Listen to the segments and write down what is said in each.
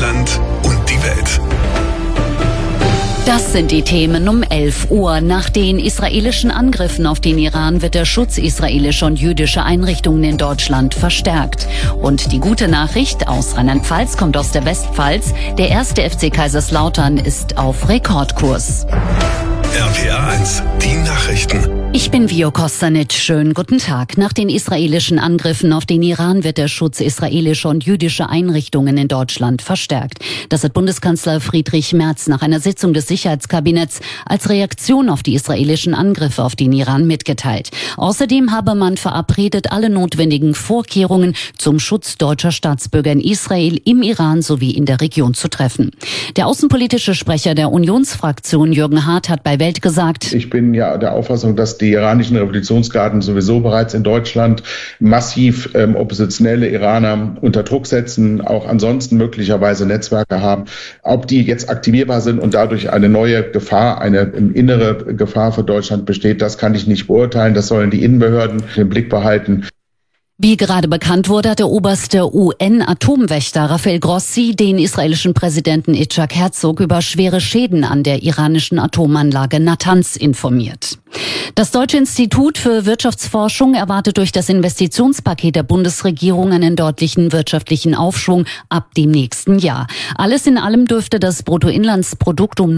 Deutschland und die Welt. Das sind die Themen um 11 Uhr. Nach den israelischen Angriffen auf den Iran wird der Schutz israelischer und jüdischer Einrichtungen in Deutschland verstärkt. Und die gute Nachricht aus Rheinland-Pfalz kommt aus der Westpfalz. Der erste FC Kaiserslautern ist auf Rekordkurs. RPA 1, die Nachrichten. Ich bin Vio Kostanic. Schönen guten Tag. Nach den israelischen Angriffen auf den Iran wird der Schutz israelischer und jüdischer Einrichtungen in Deutschland verstärkt. Das hat Bundeskanzler Friedrich Merz nach einer Sitzung des Sicherheitskabinetts als Reaktion auf die israelischen Angriffe auf den Iran mitgeteilt. Außerdem habe man verabredet, alle notwendigen Vorkehrungen zum Schutz deutscher Staatsbürger in Israel, im Iran sowie in der Region zu treffen. Der außenpolitische Sprecher der Unionsfraktion Jürgen Hart hat bei Welt gesagt: Ich bin ja der Auffassung, dass die iranischen Revolutionsgarden sowieso bereits in Deutschland massiv oppositionelle Iraner unter Druck setzen, auch ansonsten möglicherweise Netzwerke haben. Ob die jetzt aktivierbar sind und dadurch eine neue Gefahr, eine innere Gefahr für Deutschland besteht, das kann ich nicht beurteilen. Das sollen die Innenbehörden im Blick behalten. Wie gerade bekannt wurde, hat der oberste UN-Atomwächter Rafael Grossi den israelischen Präsidenten Yitzhak Herzog über schwere Schäden an der iranischen Atomanlage Natanz informiert. Das Deutsche Institut für Wirtschaftsforschung erwartet durch das Investitionspaket der Bundesregierung einen deutlichen wirtschaftlichen Aufschwung ab dem nächsten Jahr. Alles in allem dürfte das Bruttoinlandsprodukt um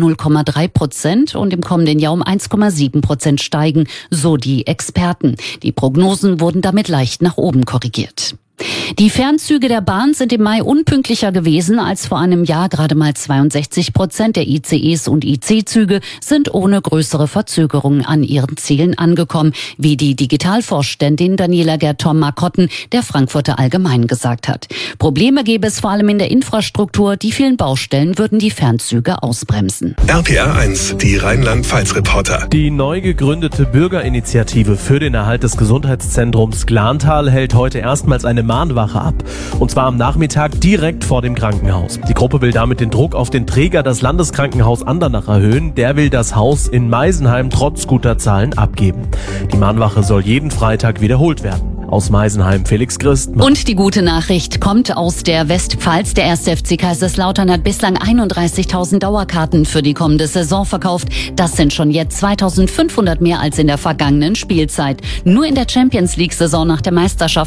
0,3% und im kommenden Jahr um 1,7% steigen, so die Experten. Die Prognosen wurden damit leicht nach oben korrigiert. Die Fernzüge der Bahn sind im Mai unpünktlicher gewesen als vor einem Jahr. Gerade mal 62% der ICEs und IC-Züge sind ohne größere Verzögerungen an ihren Zielen angekommen, wie die Digitalvorständin Daniela Gertom-Markotten der Frankfurter Allgemeinen gesagt hat. Probleme gäbe es vor allem in der Infrastruktur. Die vielen Baustellen würden die Fernzüge ausbremsen. RPA 1, die Rheinland-Pfalz-Reporter. Die neu gegründete Bürgerinitiative für den Erhalt des Gesundheitszentrums Glantal hält heute erstmals eine Mahnwache ab. Und zwar am Nachmittag direkt vor dem Krankenhaus. Die Gruppe will damit den Druck auf den Träger, das Landeskrankenhaus Andernach, erhöhen. Der will das Haus in Meisenheim trotz guter Zahlen abgeben. Die Mahnwache soll jeden Freitag wiederholt werden. Aus Meisenheim Felix Christ. Und die gute Nachricht kommt aus der Westpfalz. Der erste FC Kaiserslautern hat bislang 31.000 Dauerkarten für die kommende Saison verkauft. Das sind schon jetzt 2.500 mehr als in der vergangenen Spielzeit. Nur in der Champions-League-Saison nach der Meisterschaft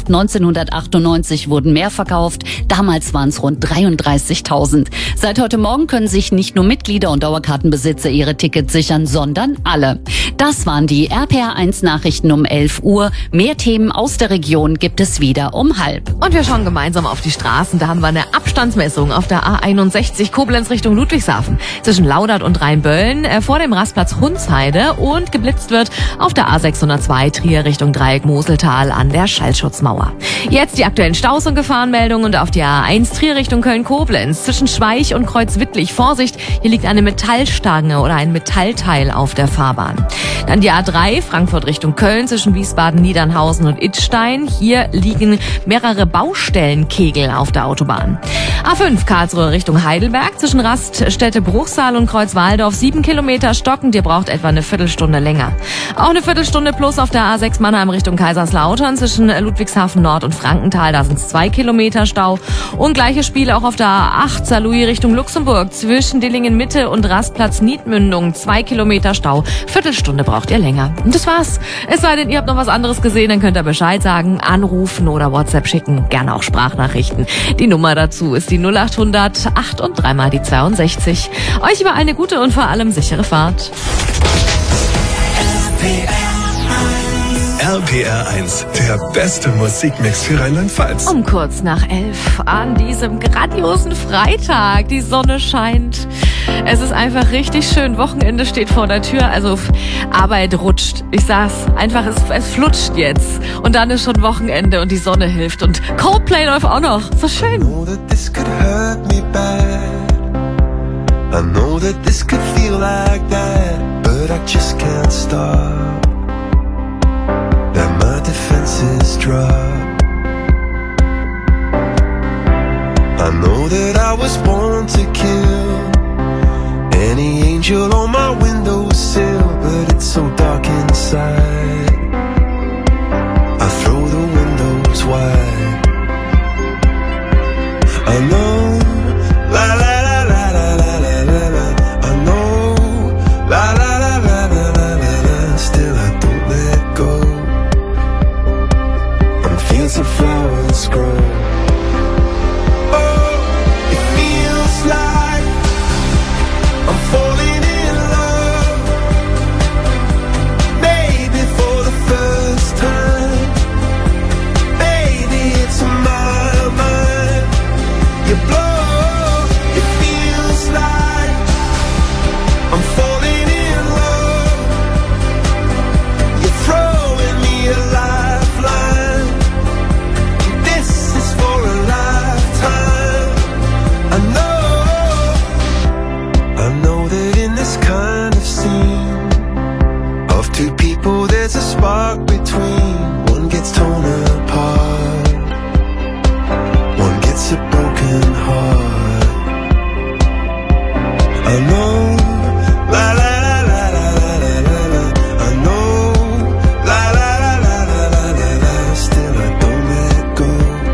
1998 wurden mehr verkauft. Damals waren es rund 33.000. Seit heute Morgen können sich nicht nur Mitglieder und Dauerkartenbesitzer ihre Tickets sichern, sondern alle. Das waren die RPA 1 Nachrichten um 11 Uhr. Mehr Themen aus der Region gibt es wieder um 12:30. Und wir schauen gemeinsam auf die Straßen. Da haben wir eine Abstandsmessung auf der A61 Koblenz Richtung Ludwigshafen zwischen Laudert und Rheinböllen vor dem Rastplatz Hunsheide, und geblitzt wird auf der A602 Trier Richtung Dreieck Moseltal an der Schallschutzmauer. Jetzt die aktuellen Staus- und Gefahrenmeldungen und auf die A1 Trier Richtung Köln-Koblenz zwischen Schweich und Kreuzwittlich. Vorsicht, hier liegt eine Metallstange oder ein Metallteil auf der Fahrbahn. Dann die A3 Frankfurt Richtung Köln zwischen Wiesbaden, Niedernhausen und Idstein. Hier liegen mehrere Baustellenkegel auf der Autobahn. A5 Karlsruhe Richtung Heidelberg zwischen Raststätte Bruchsal und Kreuzwaldorf 7 Kilometer stockend. Ihr braucht etwa eine Viertelstunde länger. Auch eine Viertelstunde plus auf der A6 Mannheim Richtung Kaiserslautern zwischen Ludwigshafen Nord und Frankenthal. Da sind es 2 Kilometer Stau. Und gleiches Spiel auch auf der A8 Saarlouis Richtung Luxemburg zwischen Dillingen Mitte und Rastplatz Niedmündung. 2 Kilometer Stau. Viertelstunde braucht ihr länger. Und das war's. Es sei denn, ihr habt noch was anderes gesehen, dann könnt ihr Bescheid sagen, anrufen oder WhatsApp schicken. Gerne auch Sprachnachrichten. Die Nummer dazu ist die 0800 8 und 3 mal die 62. Euch überall eine gute und vor allem sichere Fahrt. RPR 1, der beste Musikmix für Rheinland-Pfalz. Um kurz nach 11 an diesem grandiosen Freitag. Die Sonne scheint. Es ist einfach richtig schön. Wochenende steht vor der Tür. Also Arbeit rutscht. Ich sag's einfach, es flutscht jetzt. Und dann ist schon Wochenende und die Sonne hilft. Und Coldplay läuft auch noch. So schön. I know that this could hurt me bad. I know that this could feel like that. But I just can't stop. That my defenses drop. I know that I was born to kill any angel on my windowsill, but it's so dark inside. I throw the windows wide. I know that spark between. One gets torn apart, one gets a broken heart. I know, la la la la la la la la. I know, la la la la la la la la. Still I don't let go,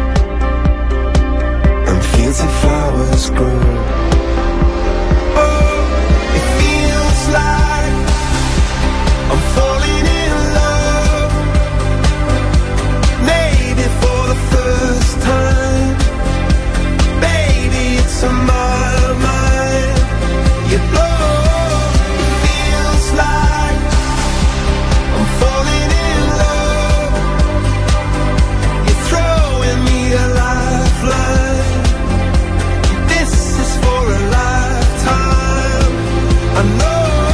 and fields of flowers grow. Oh, it feels like I'm falling in love, maybe for the first time. Baby, it's on my mind. You blow, it feels like I'm falling in love. You're throwing me a lifeline. This is for a lifetime. I know.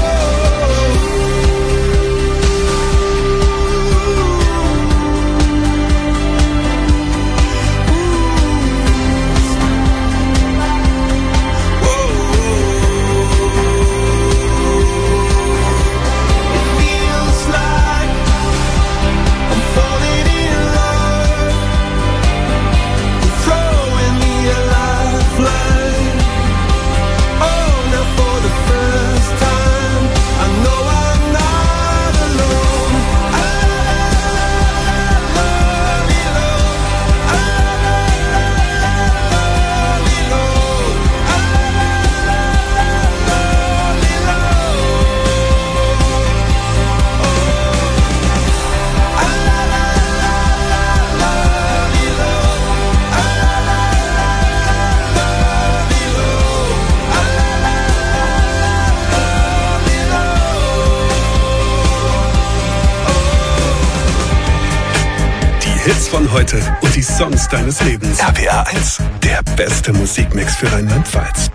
Hits von heute und die Songs deines Lebens. RPR 1, der beste Musikmix für Rheinland-Pfalz.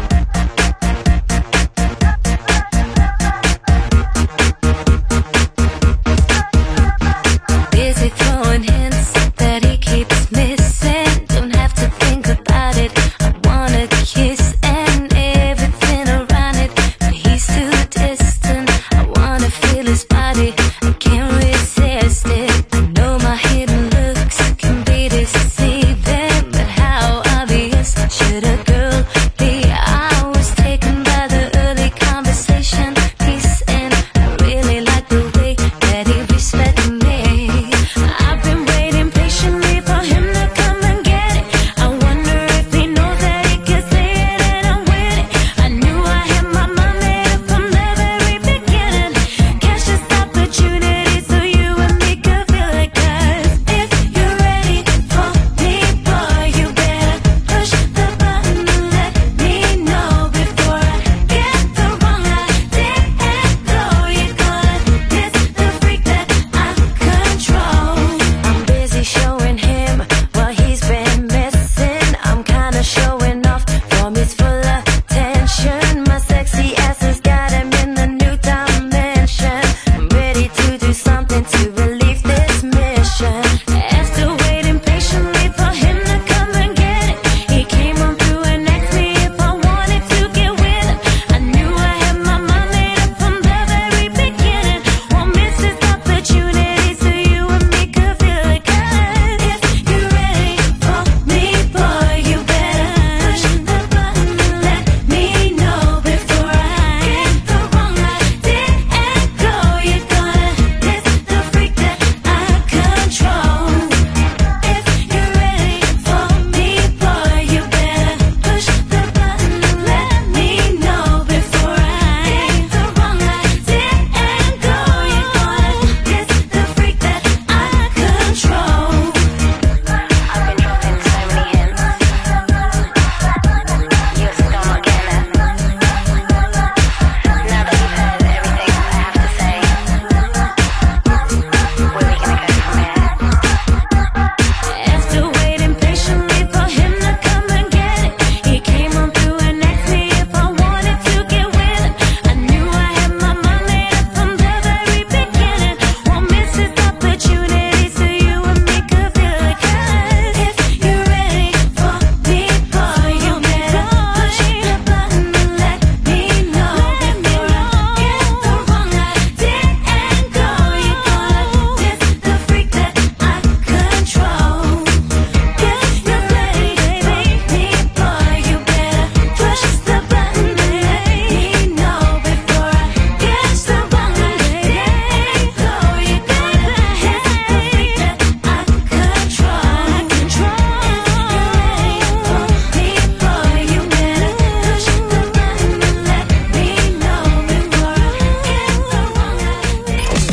Busy throwing hints that he keeps missing. Don't have to think about it. I wanna kiss and everything around it, but he's too distant. I wanna feel his body. I can't resist it. I know my hidden looks can be deceiving, but how obvious should a girl be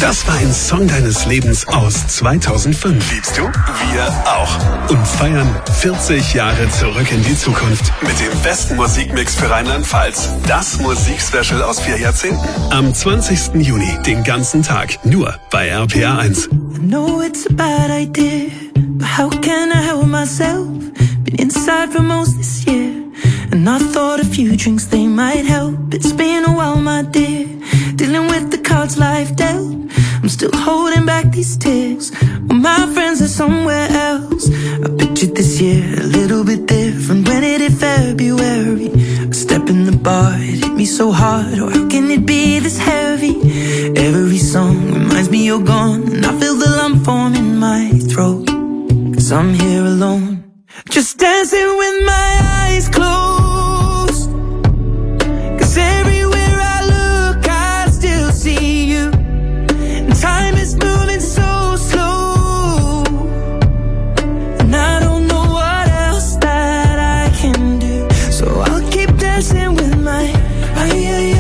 Das war ein Song deines Lebens aus 2005. Liebst du? Wir auch. Und feiern 40 Jahre zurück in die Zukunft mit dem besten Musikmix für Rheinland-Pfalz. Das Musikspecial aus 4 Jahrzehnten. Am 20. Juni, den ganzen Tag, nur bei RPA 1. I know it's a bad idea, but how can I help myself? Been inside for most this year, and I thought a few drinks, they might help. It's been a while, my dear, dealing with the cards life dealt. I'm still holding back these tears, well, my friends are somewhere else. I pictured this year a little bit different when it hit February. A step in the bar, it hit me so hard, or how can it be this heavy? Every song reminds me you're gone, and I feel the lump form in my throat, 'cause I'm here alone, just dancing with my eyes closed. 'Cause everywhere I look, I still see you. And time is moving so slow, and I don't know what else that I can do. So I'll keep dancing with my eyes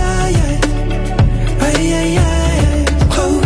closed.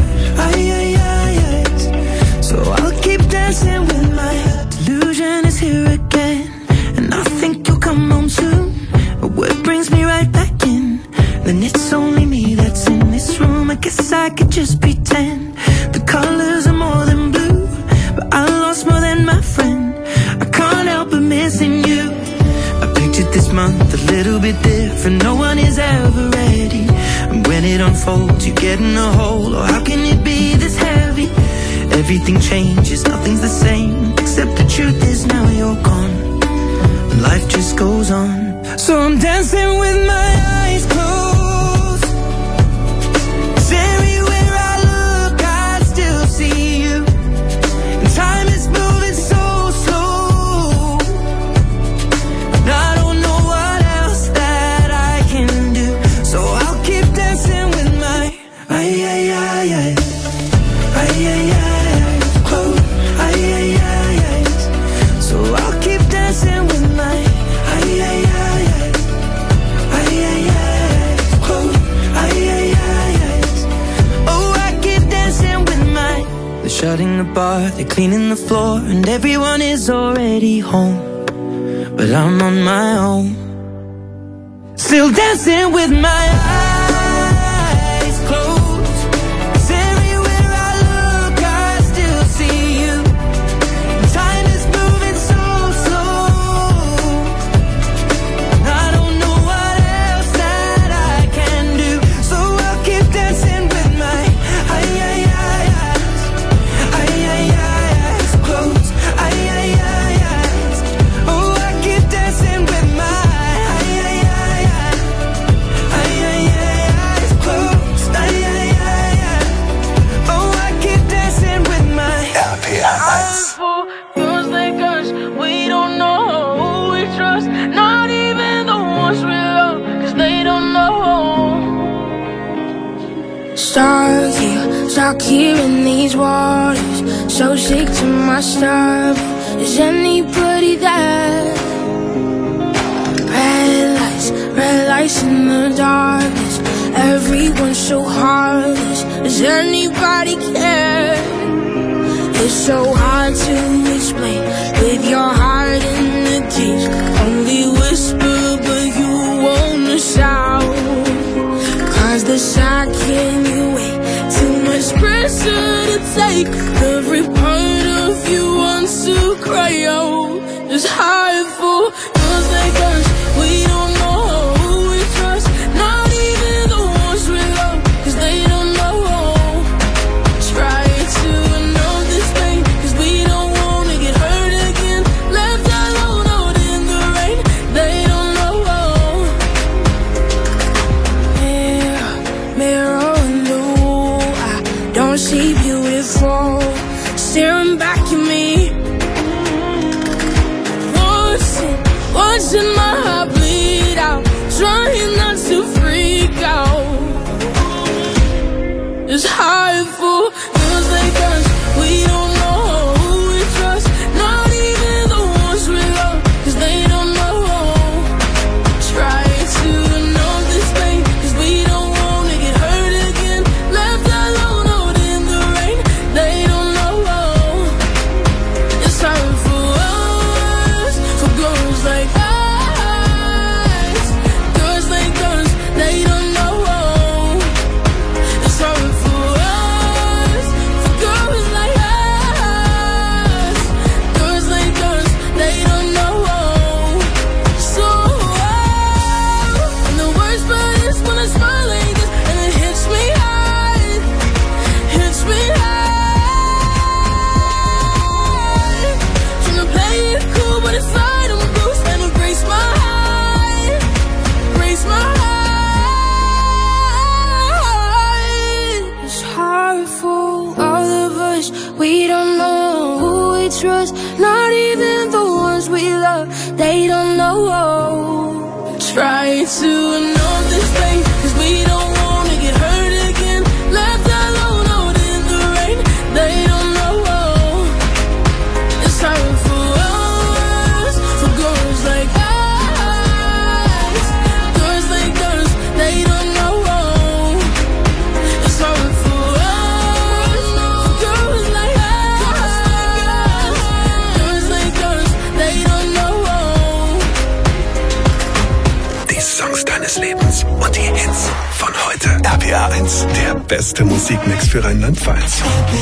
So I'll keep dancing with my delusion is here again, and I think you'll come home soon. But what brings me right back in? Then it's only me that's in this room. I guess I could just pretend the colors are more than blue, but I lost more than my friend. I can't help but missing you. I pictured this month a little bit different. No one is ever ready, and when it unfolds, you get in a hole. Or how can it be this heavy? Everything changes, nothing's the same, except the truth is now you're gone, and life just goes on. So I'm dancing with my eyes closed, 'cause everywhere I look, I still see you. And time is moving so slow, and I don't know what else that I can do. So I'll keep dancing with my So I'll keep dancing with my Oh, I keep dancing with my. They're shutting the bar, they're cleaning the floor, and everyone is already home, but I'm on my own, still dancing with my eyes closed. 'Cause everywhere I look, I still see you. Time is moving so slow, and I don't know what else that I can do. So I'll keep dancing with my eyes closed. Oh, I keep dancing with my eyes closed. Oh, I keep dancing with my RPA 1. Feels like us, we don't know who we trust, not even the ones we love, 'cause they don't know. Stuck here in these waters, so sick to my stomach. Is anybody there? Red lights in the darkness. Everyone's so heartless. Does anybody care? It's so hard to explain with your heart in the cage. Only whisper, but you wanna shout. 'Cause the shock can't you wait? Too much pressure to take. Every part of you wants to cry out. It's hard for girls like us. We don't know who we trust, not even the ones we love, 'cause they don't know. Try to know this thing, 'cause we don't wanna get hurt again. Left alone out in the rain, they don't know. Mirror on the wall, I don't see beautiful, staring back at me. Watching my heart bleed out, trying not to freak out. It's hard for girls like us. We don't know who we trust, not even the ones we love, 'cause they don't know. Try to know this thing, 'cause we don't wanna get hurt again. Left alone out in 'cause not even the ones we love, they don't know. Try to know this thing, 'cause we don't wanna get hurt again. Left alone out in the rain, they don't know. It's hard for us, for girls like us. Girls like us, they don't know. It's hard for us, for girls like us. Girls like us, they don't know. Die Songs deines Lebens und die Hits von heute. RPA 1, der beste Musikmix für Rheinland-Pfalz.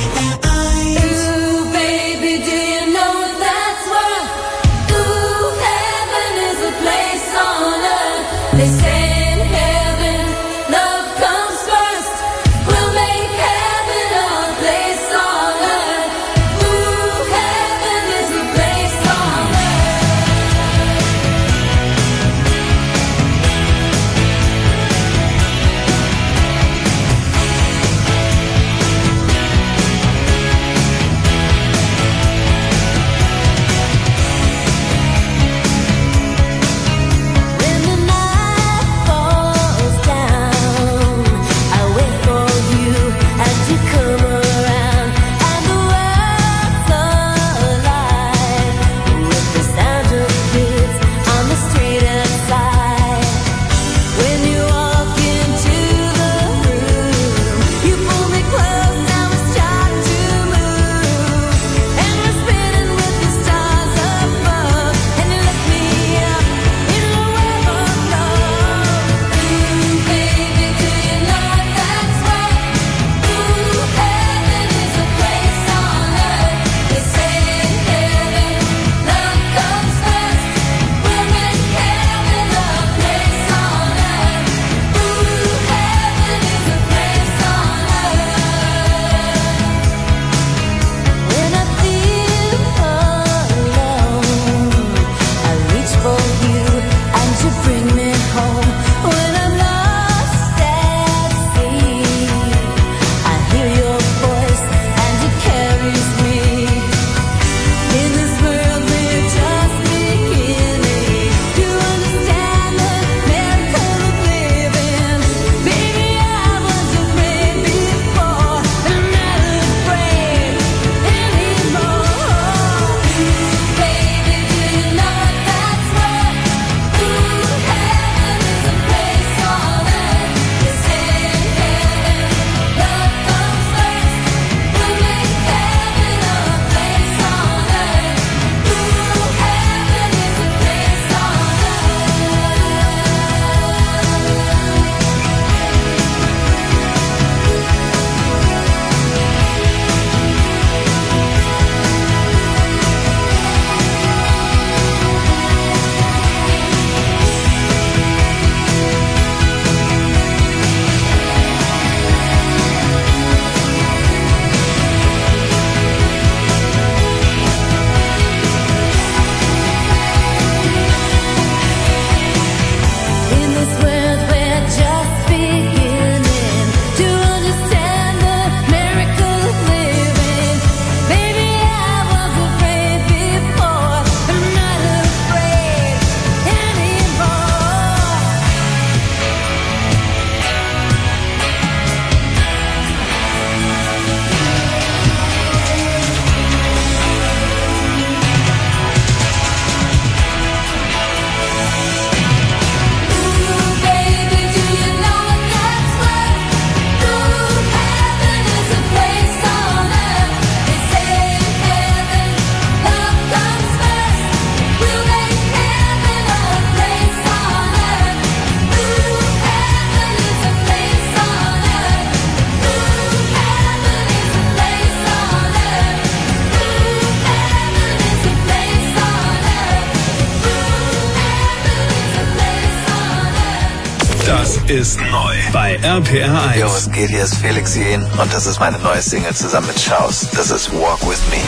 Das ist neu bei RPR 1. Jo, was geht? Hier ist Felix Jähn und das ist meine neue Single zusammen mit Schaus. Das ist Walk With Me.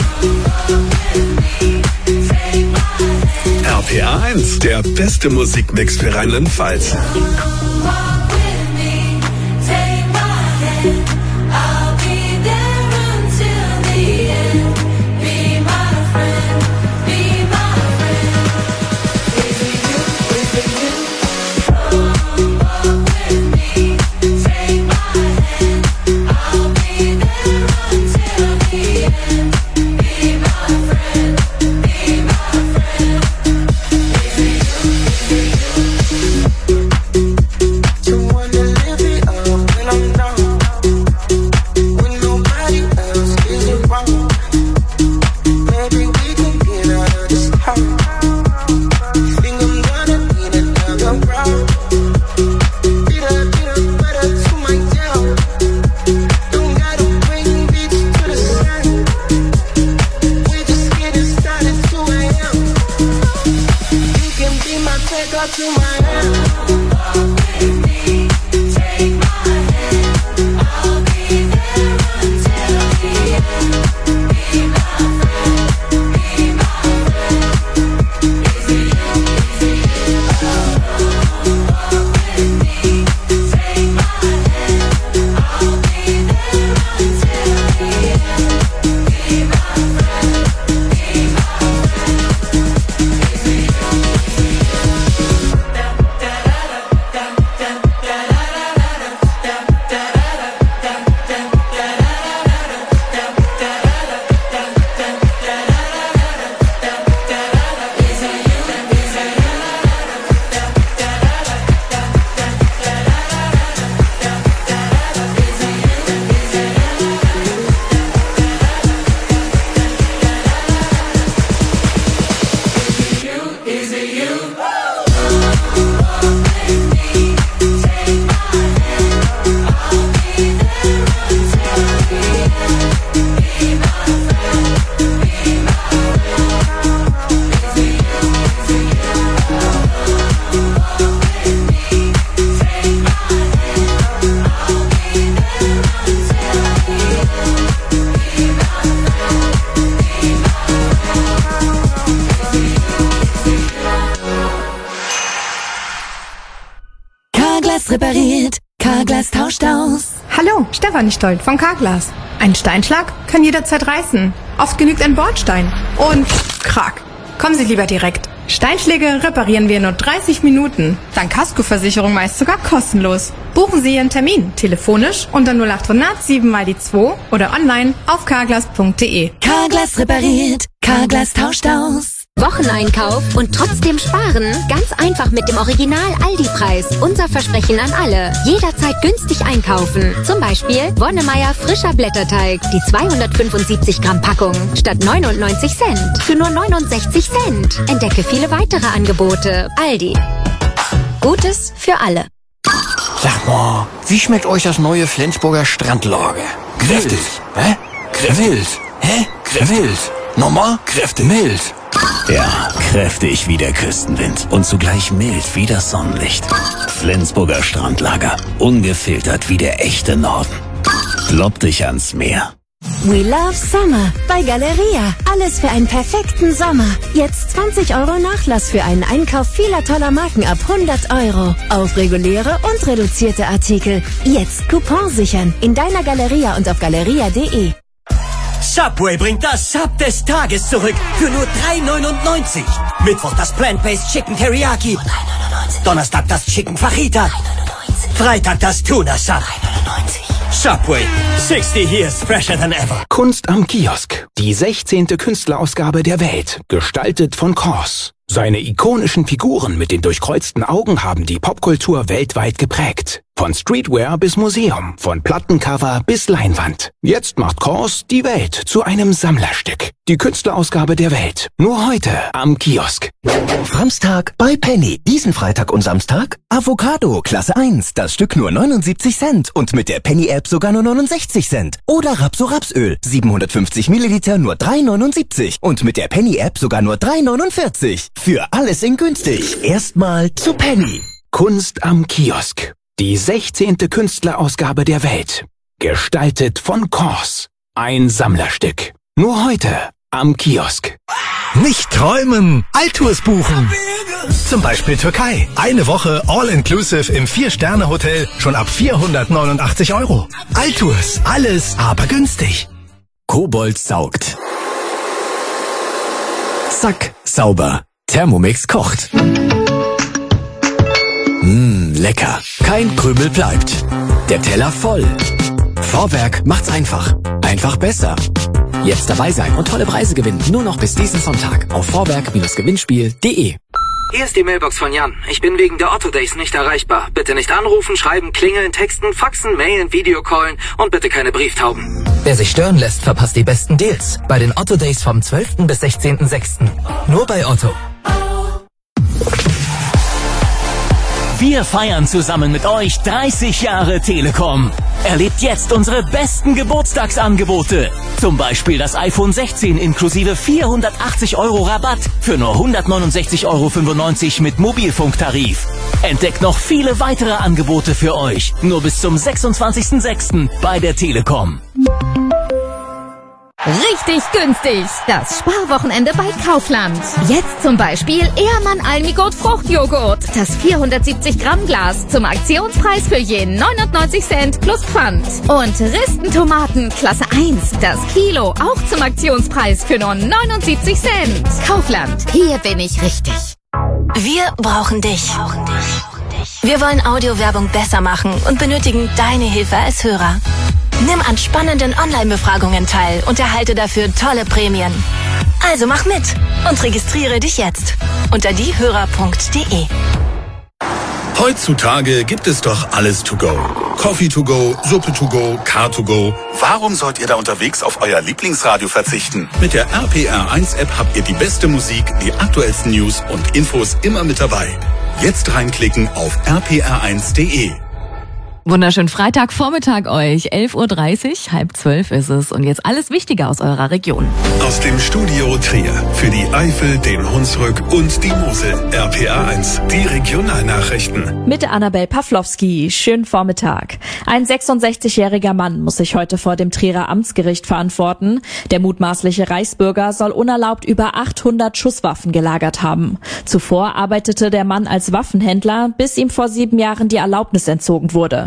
RPR 1, der beste Musikmix für Rheinland-Pfalz. I'll be there until the end. Be my Hallo, Stefanie Stolt von Carglass. Ein Steinschlag kann jederzeit reißen. Oft genügt ein Bordstein. Und krack. Kommen Sie lieber direkt. Steinschläge reparieren wir in nur 30 Minuten. Dank Kaskoversicherung meist sogar kostenlos. Buchen Sie Ihren Termin telefonisch unter 0800 7 mal die 2 oder online auf carglass.de. Carglass repariert, Carglass tauscht aus. Wocheneinkauf und trotzdem sparen? Ganz einfach mit dem Original Aldi-Preis. Unser Versprechen an alle. Jederzeit günstig einkaufen. Zum Beispiel Wonnemeier frischer Blätterteig. Die 275 Gramm Packung. Statt 99 Cent. Für nur 69 Cent. Entdecke viele weitere Angebote. Aldi. Gutes für alle. Sag mal, wie schmeckt euch das neue Flensburger Strandlager? Kräftig. Hä? Wild. Hä? Kräftig. Wild. Nochmal? Kräftig. Mild. Ja, kräftig wie der Küstenwind und zugleich mild wie das Sonnenlicht. Flensburger Strandlager. Ungefiltert wie der echte Norden. Klopp dich ans Meer. We love Summer bei Galeria. Alles für einen perfekten Sommer. Jetzt 20 € Nachlass für einen Einkauf vieler toller Marken ab 100 € auf reguläre und reduzierte Artikel. Jetzt Coupon sichern in deiner Galeria und auf galeria.de. Subway bringt das Sub des Tages zurück für nur 3,99. Mittwoch das Plant-Based Chicken Teriyaki. 3,99. Donnerstag das Chicken Fajita. 3,99. Freitag das Tuna Sub. 3,99. Subway, 60 years fresher than ever. Kunst am Kiosk. Die 16. Künstlerausgabe der Welt. Gestaltet von Kors. Seine ikonischen Figuren mit den durchkreuzten Augen haben die Popkultur weltweit geprägt. Von Streetwear bis Museum, von Plattencover bis Leinwand. Jetzt macht Kors die Welt zu einem Sammlerstück. Die Künstlerausgabe der Welt. Nur heute am Kiosk. Samstag bei Penny. Diesen Freitag und Samstag Avocado Klasse 1. Das Stück nur 79 Cent und mit der Penny-App sogar nur 69 Cent. Oder Rapso-Rapsöl. 750 Milliliter nur 3,79 und mit der Penny-App sogar nur 3,49. Für alles in günstig. Erstmal zu Penny. Kunst am Kiosk. Die 16. Künstlerausgabe der Welt. Gestaltet von Kors. Ein Sammlerstück. Nur heute am Kiosk. Nicht träumen, Altours buchen. Zum Beispiel Türkei. Eine Woche All-Inclusive im 4-Sterne-Hotel schon ab 489 €. Altours, alles aber günstig. Kobold saugt. Zack, sauber. Thermomix kocht. Lecker. Kein Krümel bleibt. Der Teller voll. Vorwerk macht's einfach. Einfach besser. Jetzt dabei sein und tolle Preise gewinnen. Nur noch bis diesen Sonntag auf vorwerk-gewinnspiel.de. Hier ist die Mailbox von Jan. Ich bin wegen der Otto Days nicht erreichbar. Bitte nicht anrufen, schreiben, klingeln, texten, faxen, mailen, Videocallen und bitte keine Brieftauben. Wer sich stören lässt, verpasst die besten Deals. Bei den Otto Days vom 12. bis 16.06. Nur bei Otto. Wir feiern zusammen mit euch 30 Jahre Telekom. Erlebt jetzt unsere besten Geburtstagsangebote. Zum Beispiel das iPhone 16 inklusive 480 € Rabatt für nur 169,95 € mit Mobilfunktarif. Entdeckt noch viele weitere Angebote für euch. Nur bis zum 26.06. bei der Telekom. Richtig günstig. Das Sparwochenende bei Kaufland. Jetzt zum Beispiel Ehrmann Almigurt Fruchtjoghurt. Das 470 Gramm Glas zum Aktionspreis für je 99 Cent plus Pfand. Und Ristentomaten Klasse 1. Das Kilo auch zum Aktionspreis für nur 79 Cent. Kaufland. Hier bin ich richtig. Wir brauchen dich. Wir wollen Audiowerbung besser machen und benötigen deine Hilfe als Hörer. Nimm an spannenden Online-Befragungen teil und erhalte dafür tolle Prämien. Also mach mit und registriere dich jetzt unter diehörer.de. Heutzutage gibt es doch alles to go. Coffee to go, Suppe to go, Car to go. Warum sollt ihr da unterwegs auf euer Lieblingsradio verzichten? Mit der RPR1-App habt ihr die beste Musik, die aktuellsten News und Infos immer mit dabei. Jetzt reinklicken auf rpr1.de. Wunderschönen Freitagvormittag euch. 11:30 Uhr, 11:30 ist es. Und jetzt alles Wichtige aus eurer Region. Aus dem Studio Trier für die Eifel, den Hunsrück und die Mosel. RPR1, die Regionalnachrichten. Mit Annabel Pawlowski. Schönen Vormittag. Ein 66-jähriger Mann muss sich heute vor dem Trierer Amtsgericht verantworten. Der mutmaßliche Reichsbürger soll unerlaubt über 800 Schusswaffen gelagert haben. Zuvor arbeitete der Mann als Waffenhändler, bis ihm vor 7 Jahren die Erlaubnis entzogen wurde.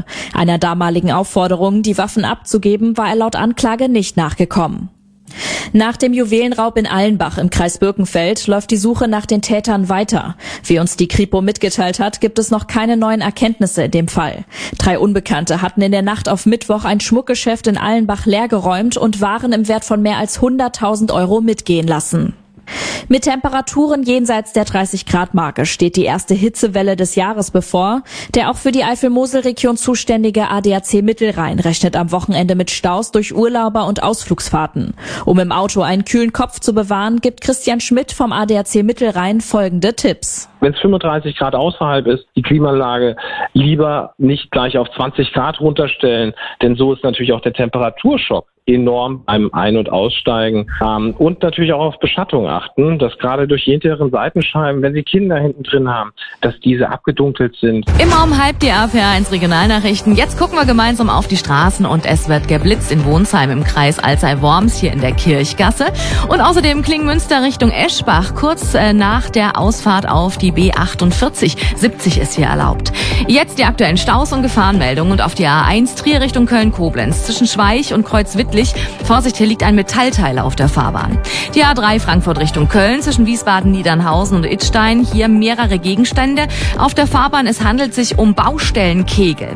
Einer damaligen Aufforderung, die Waffen abzugeben, war er laut Anklage nicht nachgekommen. Nach dem Juwelenraub in Allenbach im Kreis Birkenfeld läuft die Suche nach den Tätern weiter. Wie uns die Kripo mitgeteilt hat, gibt es noch keine neuen Erkenntnisse in dem Fall. 3 Unbekannte hatten in der Nacht auf Mittwoch ein Schmuckgeschäft in Allenbach leergeräumt und Waren im Wert von mehr als 100.000 Euro mitgehen lassen. Mit Temperaturen jenseits der 30-Grad-Marke steht die erste Hitzewelle des Jahres bevor. Der auch für die Eifel-Mosel-Region zuständige ADAC Mittelrhein rechnet am Wochenende mit Staus durch Urlauber und Ausflugsfahrten. Um im Auto einen kühlen Kopf zu bewahren, gibt Christian Schmidt vom ADAC Mittelrhein folgende Tipps. Wenn es 35 Grad außerhalb ist, die Klimaanlage lieber nicht gleich auf 20 Grad runterstellen, denn so ist natürlich auch der Temperaturschock enorm beim Ein- und Aussteigen. Und natürlich auch auf Beschattung achten, dass gerade durch die hinteren Seitenscheiben, wenn Sie Kinder hinten drin haben, dass diese abgedunkelt sind. Immer um halb die RPR1 Regionalnachrichten. Jetzt gucken wir gemeinsam auf die Straßen und es wird geblitzt in Wohnsheim im Kreis Alzey-Worms hier in der Kirchgasse. Und außerdem Klingmünster Richtung Eschbach, kurz nach der Ausfahrt auf die B48. 70 ist hier erlaubt. Jetzt die aktuellen Staus und Gefahrenmeldungen und auf die A1 Trier Richtung Köln-Koblenz zwischen Schweich und Kreuzwittlich. Vorsicht, hier liegt ein Metallteil auf der Fahrbahn. Die A3 Frankfurt Richtung Köln zwischen Wiesbaden, Niedernhausen und Idstein. Hier mehrere Gegenstände auf der Fahrbahn. Es handelt sich um Baustellenkegel.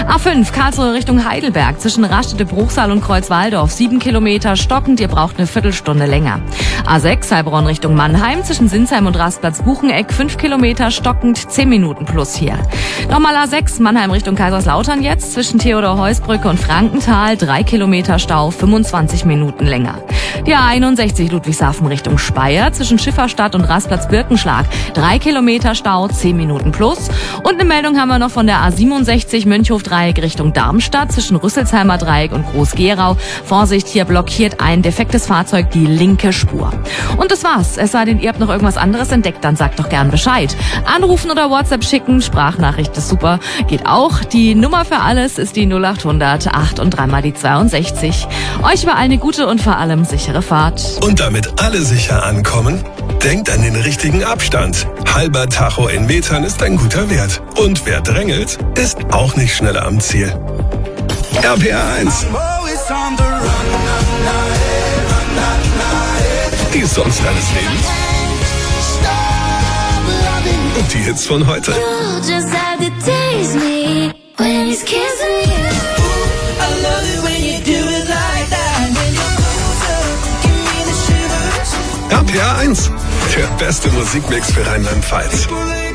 A5 Karlsruhe Richtung Heidelberg zwischen Rastede-Bruchsal und Kreuzwaldorf. 7 Kilometer stockend. Ihr braucht eine Viertelstunde länger. A6 Heilbronn Richtung Mannheim zwischen Sinsheim und Rastplatz Bucheneck. 5 Kilometer stockend. 10 Minuten plus hier. Nochmal A6 Mannheim Richtung Kaiserslautern jetzt zwischen Theodor-Heuss-Brücke und Frankenthal. 3 Kilometer Stau. 25 Minuten länger. Die A61 Ludwigshafen Richtung Speyer zwischen Schifferstadt und Rastplatz Birkenschlag. 3 Kilometer Stau, 10 Minuten plus. Und eine Meldung haben wir noch von der A67 Mönchhof-Dreieck Richtung Darmstadt zwischen Rüsselsheimer Dreieck und Groß-Gerau. Vorsicht, hier blockiert ein defektes Fahrzeug die linke Spur. Und das war's. Es sei denn, ihr habt noch irgendwas anderes entdeckt, dann sagt doch gern Bescheid. Anrufen oder WhatsApp schicken, Sprachnachricht ist super, geht auch. Die Nummer für alles ist die 0800 8 und 3 mal die 62. Euch überall eine gute und vor allem sichere Fahrt. Und damit alle sicher ankommen, denkt an den richtigen Abstand. Halber Tacho in Metern ist ein guter Wert. Und wer drängelt, ist auch nicht schneller am Ziel. RPR1. Die Songs deines Lebens. Und die Hits von heute. RPR1, der beste Musikmix für Rheinland-Pfalz.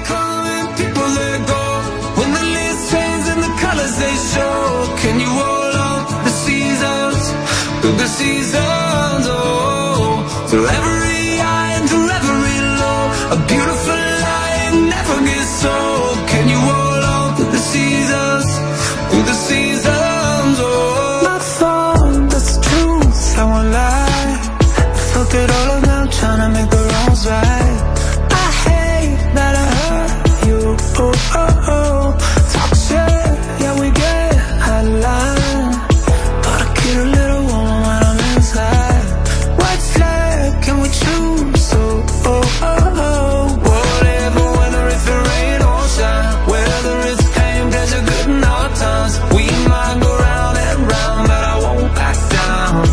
Tryna make the wrongs right. I hate that I hurt you. Oh, oh, oh. Talk shit, yeah, we get out of line. But I get a little warm when I'm inside. White flag, can we choose? Oh, oh, oh, oh. Whatever, whether it's the rain or shine, whether it's pain, pleasure, good and hard times. We might go round and round, but I won't back down.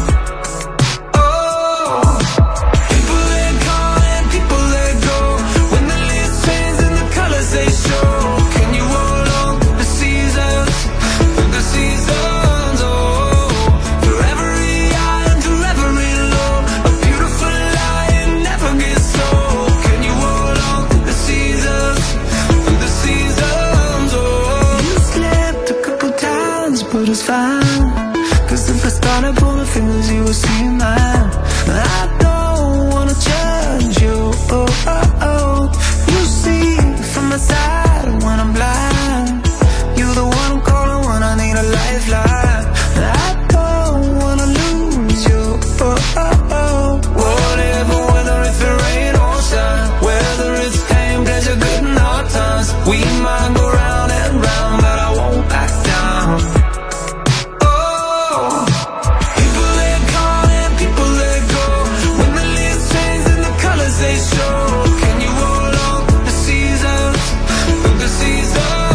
But it's fine, 'cause if I started pulling fingers, you would see mine. I don't wanna judge you, oh, oh, oh. You see from my side when I'm blind. You're the one I'm calling when I need a lifeline. I don't wanna lose you, oh, oh, oh. Whatever, whether it's the rain or shine, whether it's pain, pleasure, good and hard times. We might go round and round, but I won't back down. They show. Can you hold on through the seasons? Through the seasons.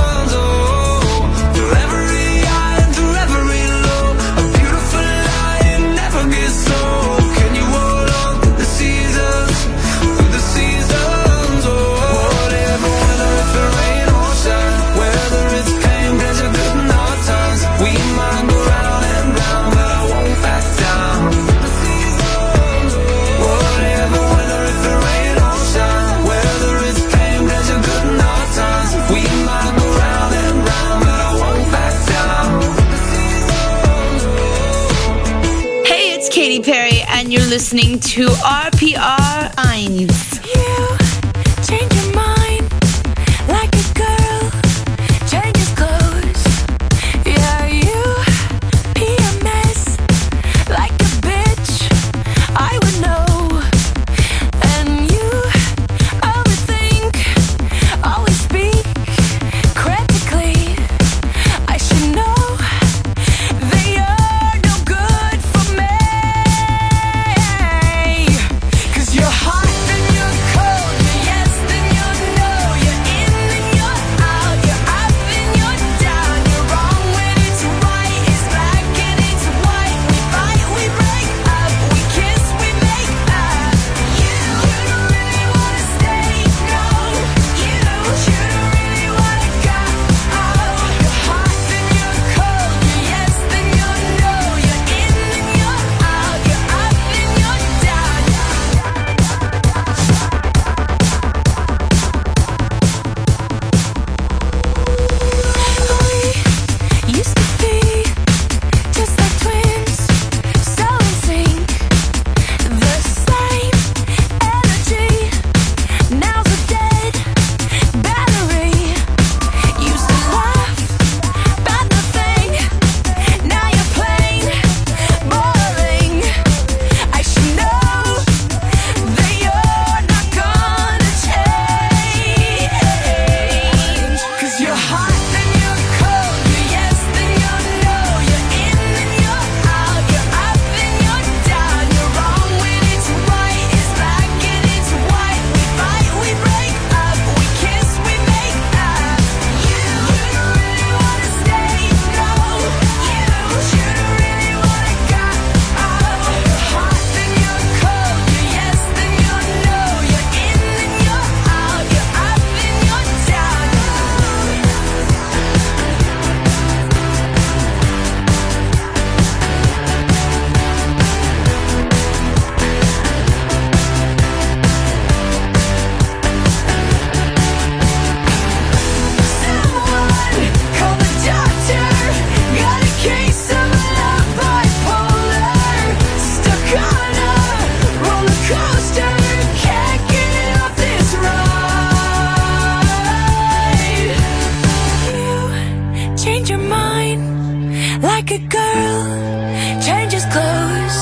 Katy Perry, and you're listening to RPR 1. You change your mind like a girl changes clothes. Yeah, you pee a mess like a bitch. I would know. And you overthink, always speak critically. I should know that you're no good for me. 'Cause you're hot, then you're cold, you're yes, then you're no, you're in, then you're out, you're up, then you're down, you're wrong when it's right, it's black and it's white. We fight, we break up, we kiss, we make up. You don't really wanna stay, no. You don't really wanna go. You're hot, then you're cold, you're yes, then you're no, you're in, then you're out, you're up, then you're down. We used to be just like twins, so in sync, the same energy. Now's a dead battery. Used to laugh about nothing, now you're plain boring. I should know that you're not gonna change. 'Cause you're hot, then you're cold, you're yes, then you're no, you're in, then you're out, you're up, then you're down, you're wrong when it's right, it's black and it's white. We fight, we break up, we kiss, we make up. You don't really wanna stay, no. You don't really wanna go. You're hot, then you're cold, you're yes, then you're no, you're in, then you're out, you're up, then you're down. Someone call the doctor. Got a case of love bipolar. Stuck on a roller coaster. Can't get off this ride. You change your mind like a girl changes clothes.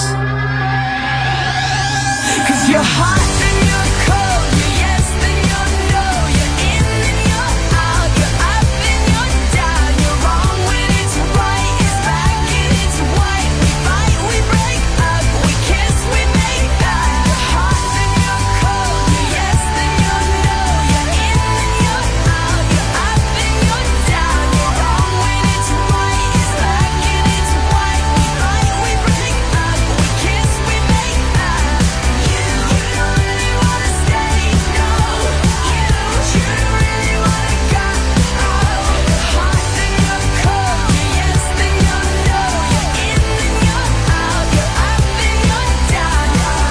'Cause you're hot, then you're cold, you're yes, then you're no, you're in, then you're out, you're up, then you're down, you're wrong when it's right, it's black and it's white. We fight, we break up, we kiss, we make up. You're hot, then you're cold, you're yes, then you're no, you're in, then you're out, you're up, then you're down, you're wrong when it's right, it's black and it's white. We fight, we break up, we kiss, we make up. You don't really wanna stay, no. You don't really wanna go. You're hot, then you're cold, you're yes, then you're no, you're in, then you're out, you're up, then you're down.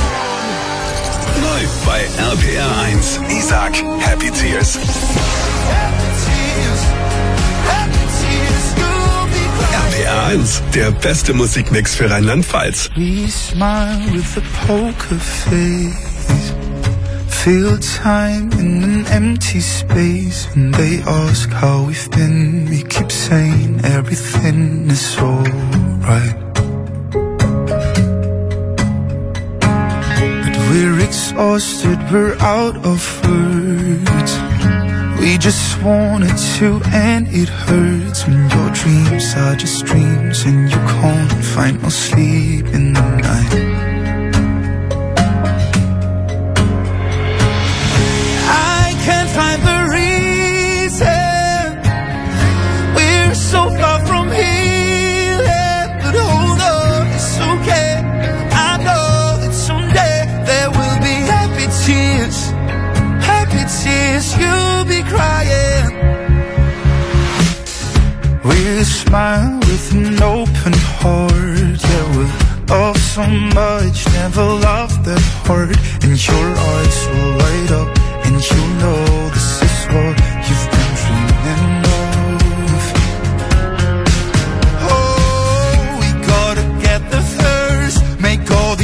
Läuft bei RPR 1. Isaac, Happy Tears. RPR 1, der beste Musikmix für Rheinland-Pfalz. We smile with a poker face. Fill time in an empty space. When they ask how we've been, we keep saying everything is alright. But we're exhausted, we're out of words. We just wanted to, and it hurts when your dreams are just dreams and you can't find no sleep in the night. I can't find the reason we're so far from healing, but hold on, it's okay. I know that someday there will be happy tears. Happy tears, you'll be crying. We'll smile with an open heart. Yeah, we'll love so much, never loved that hard. And your eyes will light up, and you know this is what you've been dreaming of. Oh, we gotta get there first, make all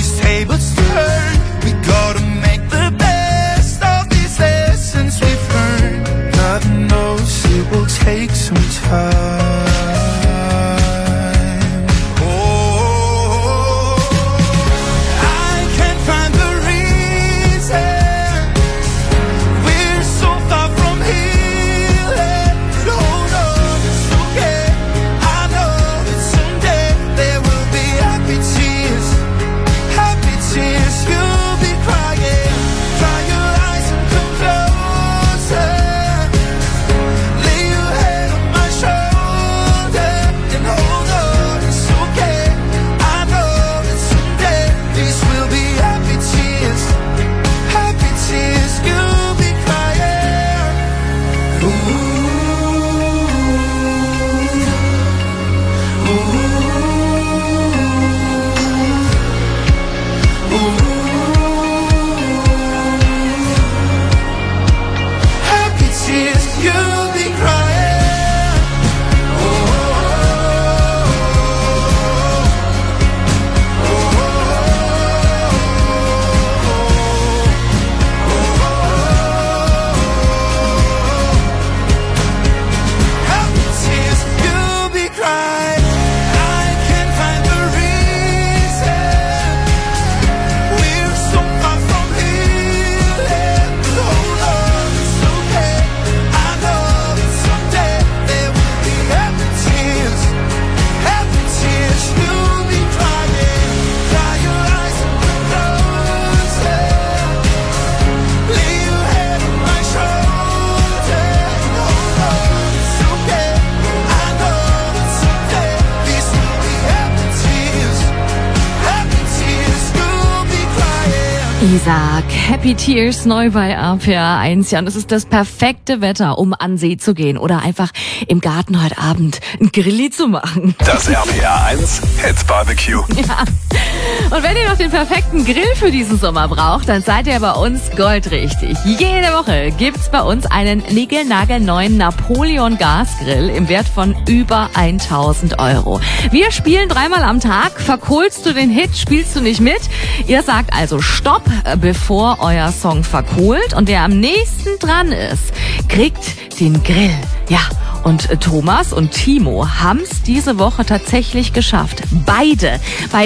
Isaac, Happy Tears, neu bei RPA 1. Ja, und es ist das perfekte Wetter, um an See zu gehen oder einfach im Garten heute Abend ein Grilli zu machen. Das RPA 1 Hit Barbecue. Ja. Und wenn ihr noch den perfekten Grill für diesen Sommer braucht, dann seid ihr bei uns goldrichtig. Jede Woche gibt's bei uns einen niegelnagelneuen Napoleon Gasgrill im Wert von über 1.000 Euro. Wir spielen 3-mal am Tag. Verkohlst du den Hit, spielst du nicht mit. Ihr sagt also Stopp, bevor euer Song verkohlt. Und wer am nächsten dran ist, kriegt den Grill. Ja, und Thomas und Timo haben's diese Woche tatsächlich geschafft. Beide bei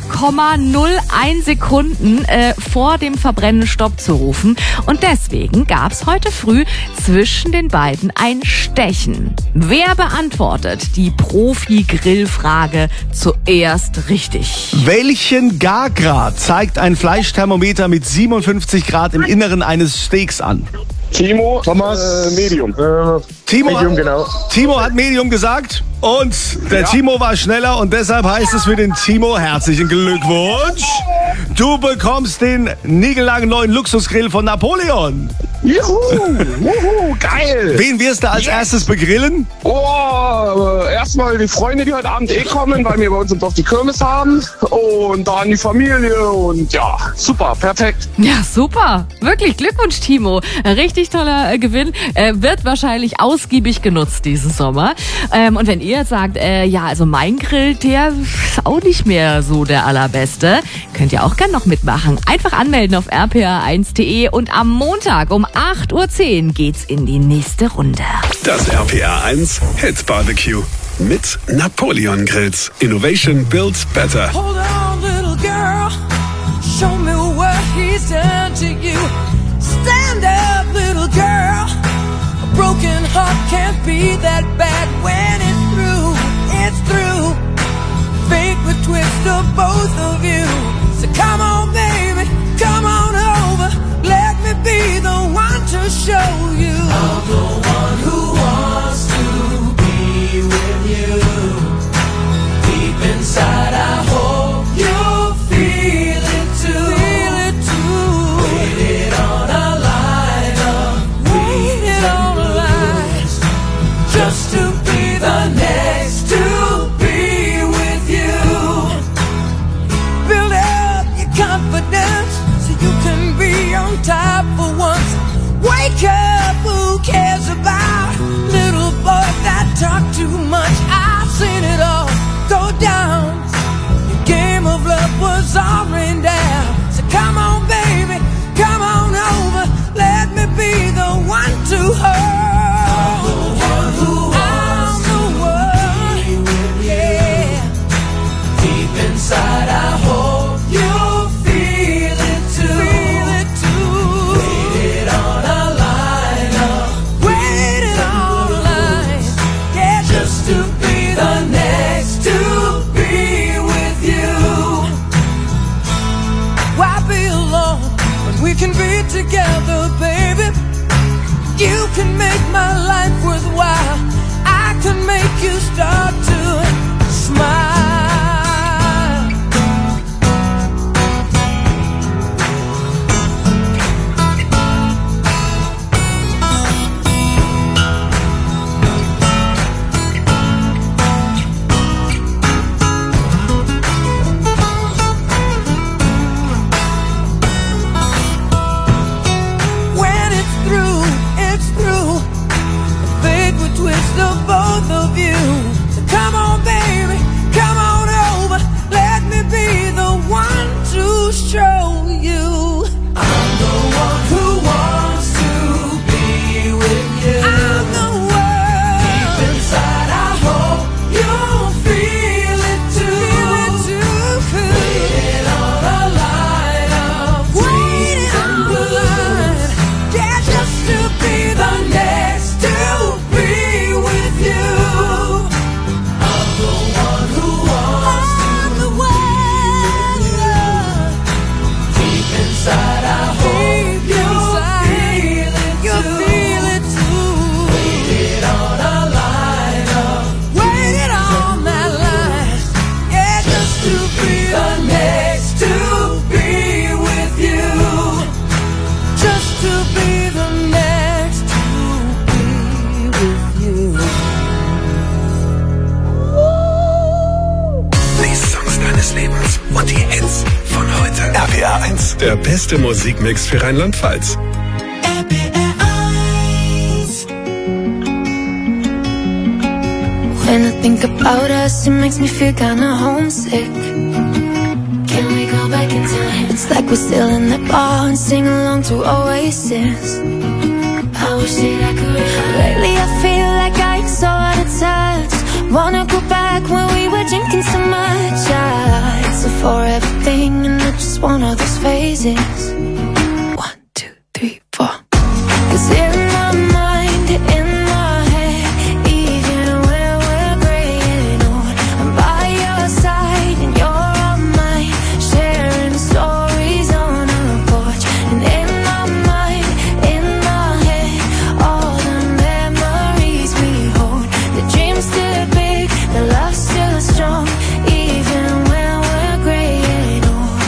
0,01 Sekunden vor dem Verbrennen Stopp zu rufen. Und deswegen gab's heute früh zwischen den beiden ein Stechen. Wer beantwortet die Profi-Grill-Frage zuerst richtig? Welchen Gargrad zeigt ein Fleischthermometer mit 57 Grad im Inneren eines Steaks an? Timo, Thomas, Medium. Medium, genau. Timo hat Medium gesagt und der Timo war schneller und deshalb heißt es für den Timo herzlichen Glückwunsch. Du bekommst den niegelnagelneuen Luxusgrill von Napoleon. Juhu, geil. Wen wirst du als erstes begrillen? Erstmal die Freunde, die heute Abend kommen, weil wir bei uns im Dorf die Kirmes haben. Und dann die Familie und ja, super, perfekt. Ja, super. Wirklich, Glückwunsch, Timo. Richtig toller Gewinn. Wird wahrscheinlich ausgiebig genutzt diesen Sommer. Und wenn ihr jetzt sagt, ja, also mein Grill, der ist auch nicht mehr so der allerbeste, könnt ihr auch gern noch mitmachen. Einfach anmelden auf rpa1.de und am Montag um 8.10 Uhr geht's in die nächste Runde. Das RPA 1 Hit Barbecue mit Napoleon Grills. Innovation builds better. Hold on, little girl. Show me what he's done to you. Stand up, little girl. A broken heart can't be that bad when it's through. It's through. Fate would twist of both of you. So come on, baby, come on over. Let me be the one to show you. I'm the one who wants to be with you. Deep inside, I hope you feel it too. Feel it too. Waited on a line of waited on a line just to be the next to be with you. Build up your confidence so you can be on top for once. Wake up, who cares about little boys that talk too much? I've seen it all go down. Your game of love was all rained down. So come on, baby, come on over. Let me be the one to hold. I'm the one who wants to be with you. Yeah. Deep inside, I hope you feel it too. Feel it too. Waited on a line of waited on a line. Yeah, just to be the next to be with you. Why be alone when we can be together, baby? You can make my life worthwhile. I can make you start to smile. When it's through, it's through. The fate would twist of both of you. So come on, baby, come on over. Let me be the one to show you. I'm the one who wants to be with you. I'm the one. Deep inside, I hope you'll feel it too. Feel it too. Waiting on a line of waiting on a line. Yeah, just to be the next to be with you. I'm the one who wants to be with you. Deep inside, I hope you'll feel it too. Waited on a line of waited on that line. Yeah, just to be the next to be with you. des Lebens und die Hits von heute. RPR 1, der beste Musikmix für Rheinland-Pfalz. When I think about us, it makes me feel kinda homesick. Can we go back in time? It's like we're still in that bar and sing along to Oasis. I wish that I could. Lately I feel like I'm so out of touch. Wanna go back when we were drinking so much. It's a forever thing and I just want all those phases. 1, 2, 3, 4. 'Cause in my mind, in my head, even when we're graying old, I'm by your side and you're on mine, sharing stories on our porch. And in my mind, in my head, all the memories we hold. The dream's still big, the love's still strong, even when we're graying old.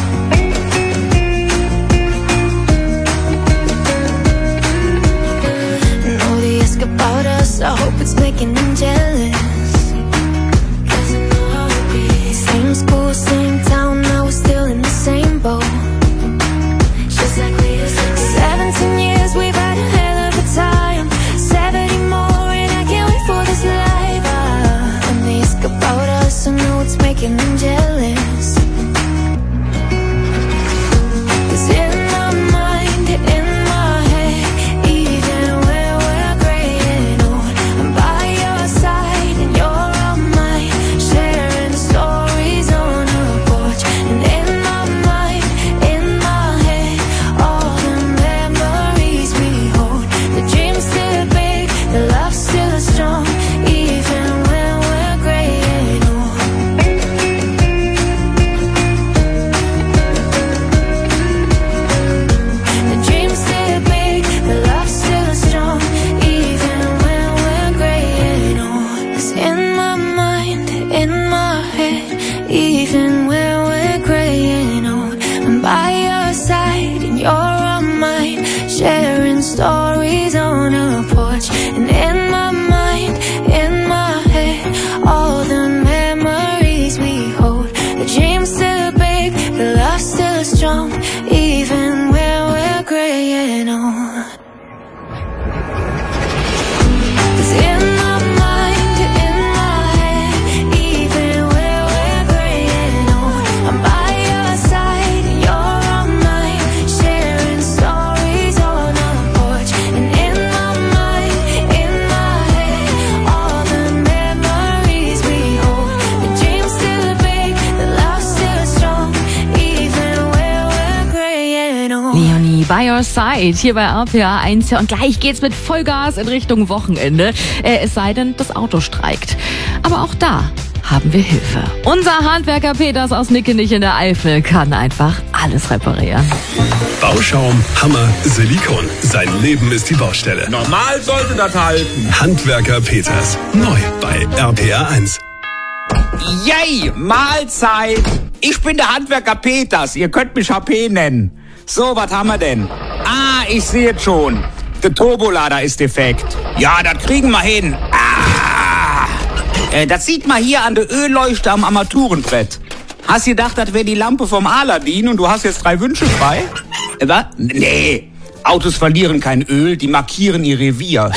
Know they ask about us, I hope it's making them jealous. 'Cause I know how it be. Same school, same town, now we're still in the same boat. Just like we used to be. 17 years, we've had a hell of a time. 70 more and I can't wait for this life. And they ask about us, I know it's making them jealous. 'Cause in my mind, in my head, even when we're graying old, I'm by your side and you're on mine, sharing stories on our porch. And in my mind, in my head, all the memories we hold. The dream's still big, the love's still strong, even when we're graying old. The dream's still big, the love's still strong, even when we're graying old. 'Cause in my mind, in my head, even when we're graying old, I'm by your side and you're on mine, sharing stories on our porch. And in my mind, in my head, all the memories we hold. The dream's still big, the love's still strong, even when we're graying old. 'Cause in my mind, in my head, even when we're graying old, I'm by your side and you're on mine, sharing stories on our porch. And in my mind, in my head, all the memories we hold. The dream's still big, the love's still strong, even when we're graying old. Leonie, by your side, hier bei RPA 1. Ja, und gleich geht's mit Vollgas in Richtung Wochenende. Es sei denn, das Auto streikt. Aber auch da haben wir Hilfe. Unser Handwerker Peters aus Nickenich in der Eifel kann einfach alles reparieren. Bauschaum, Hammer, Silikon. Sein Leben ist die Baustelle. Normal sollte das halten. Handwerker Peters. Neu bei RPR 1. Yay, Mahlzeit. Ich bin der Handwerker Peters. Ihr könnt mich HP nennen. So, was haben wir denn? Ah, ich sehe es schon. Der Turbolader ist defekt. Ja, das kriegen wir hin. Das sieht man hier an der Ölleuchte am Armaturenbrett. Hast du gedacht, das wäre die Lampe vom Aladdin und du hast jetzt 3 Wünsche frei? Was? Nee, Autos verlieren kein Öl, die markieren ihr Revier.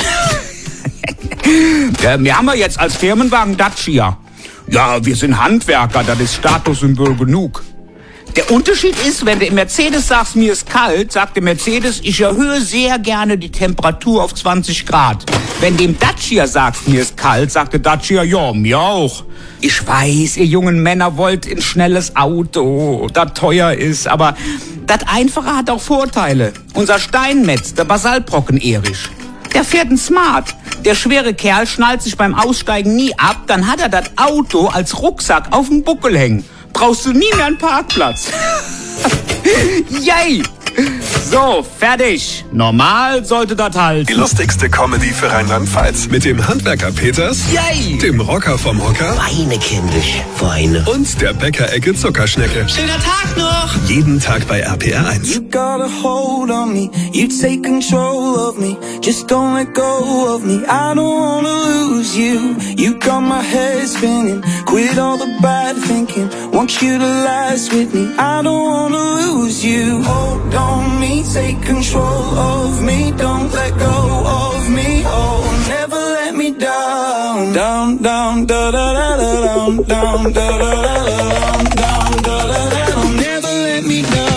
Ja, wir haben jetzt als Firmenwagen Dacia. Ja, wir sind Handwerker, das ist Statussymbol genug. Der Unterschied ist, wenn du im Mercedes sagst, mir ist kalt, sagt der Mercedes, ich erhöhe sehr gerne die Temperatur auf 20 Grad. Wenn dem Dacia sagst, mir ist kalt, sagt der Dacia, ja, mir auch. Ich weiß, ihr jungen Männer wollt ein schnelles Auto, das teuer ist, aber das Einfache hat auch Vorteile. Unser Steinmetz, der Basaltbrocken Erich, der fährt ein Smart. Der schwere Kerl schnallt sich beim Aussteigen nie ab, dann hat er das Auto als Rucksack auf dem Buckel hängen. Brauchst du nie mehr einen Parkplatz. Yay! So, fertig. Normal sollte das halt. Die lustigste Comedy für Rheinland-Pfalz. Mit dem Handwerker Peters, Yay! dem Rocker vom Hocker Weine, kindisch, Weine. und der Bäckerecke Zuckerschnecke. Schöner Tag noch! Jeden Tag bei RPR1. You got a hold on me, you take control of me, just don't let go of me, I don't wanna lose you. You got my head spinning, quit all the bad thinking, want you to last with me, I don't wanna lose you. Hold on me, take control of me, don't let go of me, oh, never let me down. Down, down, da da da da down, down, da da da da down, down, da da da da, never let me down.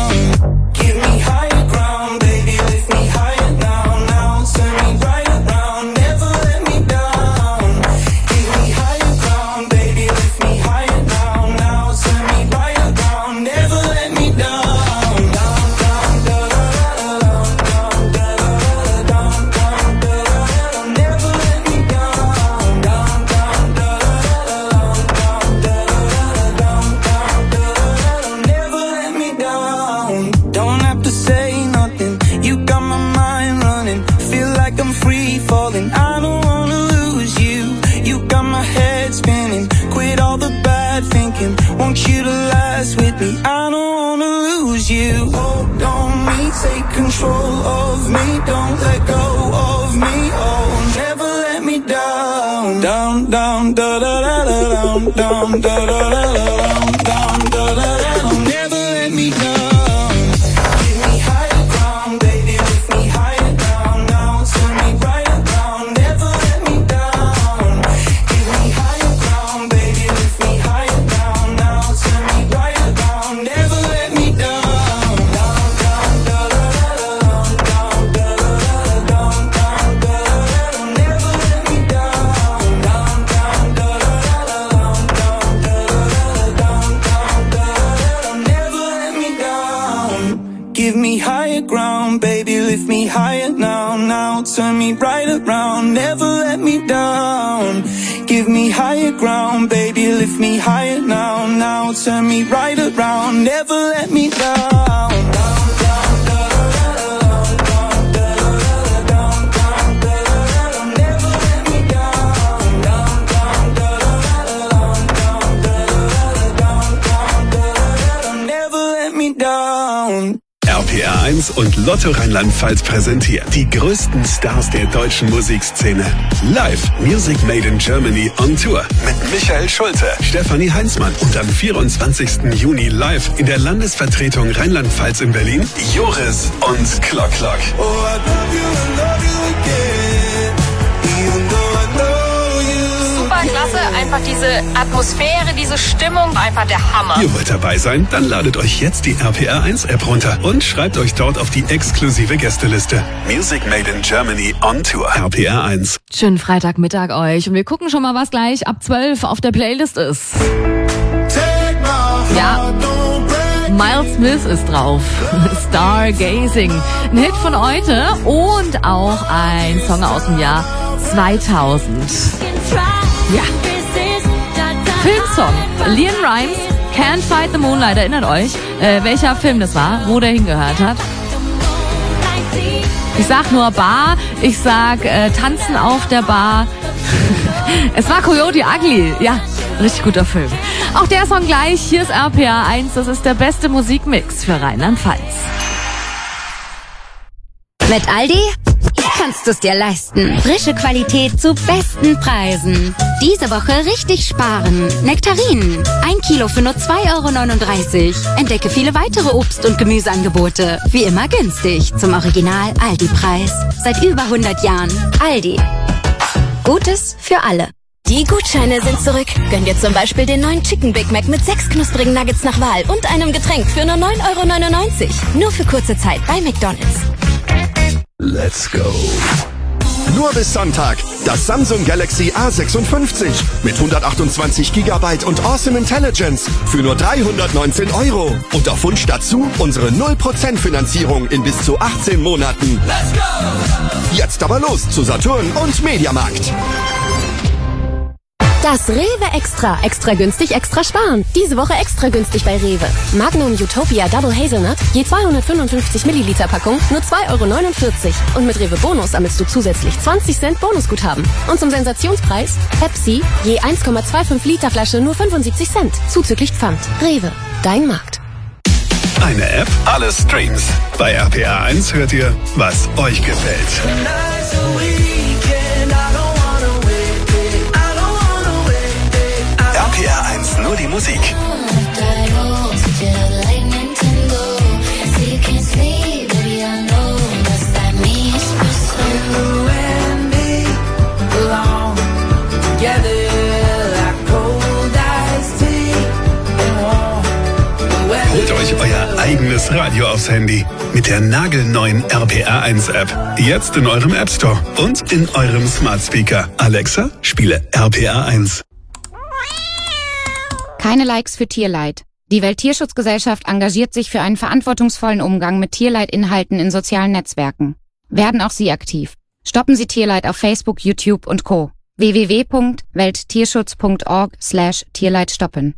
Want you to last with me, I don't wanna lose you. Hold on me, take control of me, don't let go of me, oh, never let me down. Down, down, da da da da down, down, da da da da down, down, da da da da, never let me down. Turn me right around, never let me down. Give me higher ground, baby, lift me higher now. Now turn me right around, never let me down. RPR1 und Lotto Rheinland-Pfalz präsentiert die größten Stars der deutschen Musikszene. Live Music Made in Germany on Tour mit Michael Schulte, Stefanie Heinzmann und am 24. Juni live in der Landesvertretung Rheinland-Pfalz in Berlin Joris und Klock Klock. Oh, I love you again, even though I know you. Super klasse, einfach diese Atmosphäre, diese Stimmung, einfach der Hammer. Ihr wollt dabei sein? Dann ladet euch jetzt die RPR1-App runter und schreibt euch dort auf die exklusive Gästeliste. Music Made in Germany on Tour. RPR1. Schönen Freitagmittag euch und wir gucken schon mal, was gleich ab 12 auf der Playlist ist. Ja, Miles Smith ist drauf. Stargazing. Ein Hit von heute und auch ein Song aus dem Jahr 2000. Ja. Filmsong. Leon Rimes, Can't Fight the Moonlight. Erinnert euch, welcher Film das war, wo der hingehört hat? Ich sag nur Bar, ich sag Tanzen auf der Bar. Es war Coyote Ugly. Ja, richtig guter Film. Auch der Song gleich. Hier ist RPR1. Das ist der beste Musikmix für Rheinland-Pfalz. Mit Aldi kannst du es dir leisten. Frische Qualität zu besten Preisen. Diese Woche richtig sparen. Nektarinen. 1 Kilo für nur 2,39 €. Entdecke viele weitere Obst- und Gemüseangebote. Wie immer günstig. Zum Original Aldi-Preis. Seit über 100 Jahren. Aldi. Gutes für alle. Die Gutscheine sind zurück. Gönn dir zum Beispiel den neuen Chicken Big Mac mit 6 knusprigen Nuggets nach Wahl und einem Getränk für nur 9,99 €. Nur für kurze Zeit bei McDonald's. Let's go. Nur bis Sonntag. Das Samsung Galaxy A56 mit 128 GB und Awesome Intelligence für nur 319 €. Und auf Wunsch dazu unsere 0% Finanzierung in bis zu 18 Monaten. Let's go! Jetzt aber los zu Saturn und Mediamarkt. Das Rewe Extra. Extra günstig, extra sparen. Diese Woche extra günstig bei Rewe. Magnum Utopia Double Hazelnut, je 255 Milliliter Packung, nur 2,49 €. Und mit Rewe Bonus sammelst du zusätzlich 20 Cent Bonusguthaben. Und zum Sensationspreis, Pepsi, je 1,25 Liter Flasche, nur 75 Cent. Zuzüglich Pfand. Rewe, dein Markt. Eine App, alle Streams. Bei RPA1 hört ihr, was euch gefällt. RPA1, nur die Musik. Holt euch euer eigenes Radio aufs Handy mit der nagelneuen RPA1-App. Jetzt in eurem App Store und in eurem Smart Speaker. Alexa, spiele RPA1. Keine Likes für Tierleid. Die Welttierschutzgesellschaft engagiert sich für einen verantwortungsvollen Umgang mit Tierleidinhalten in sozialen Netzwerken. Werden auch Sie aktiv. Stoppen Sie Tierleid auf Facebook, YouTube und Co. www.welttierschutz.org/Tierleid stoppen.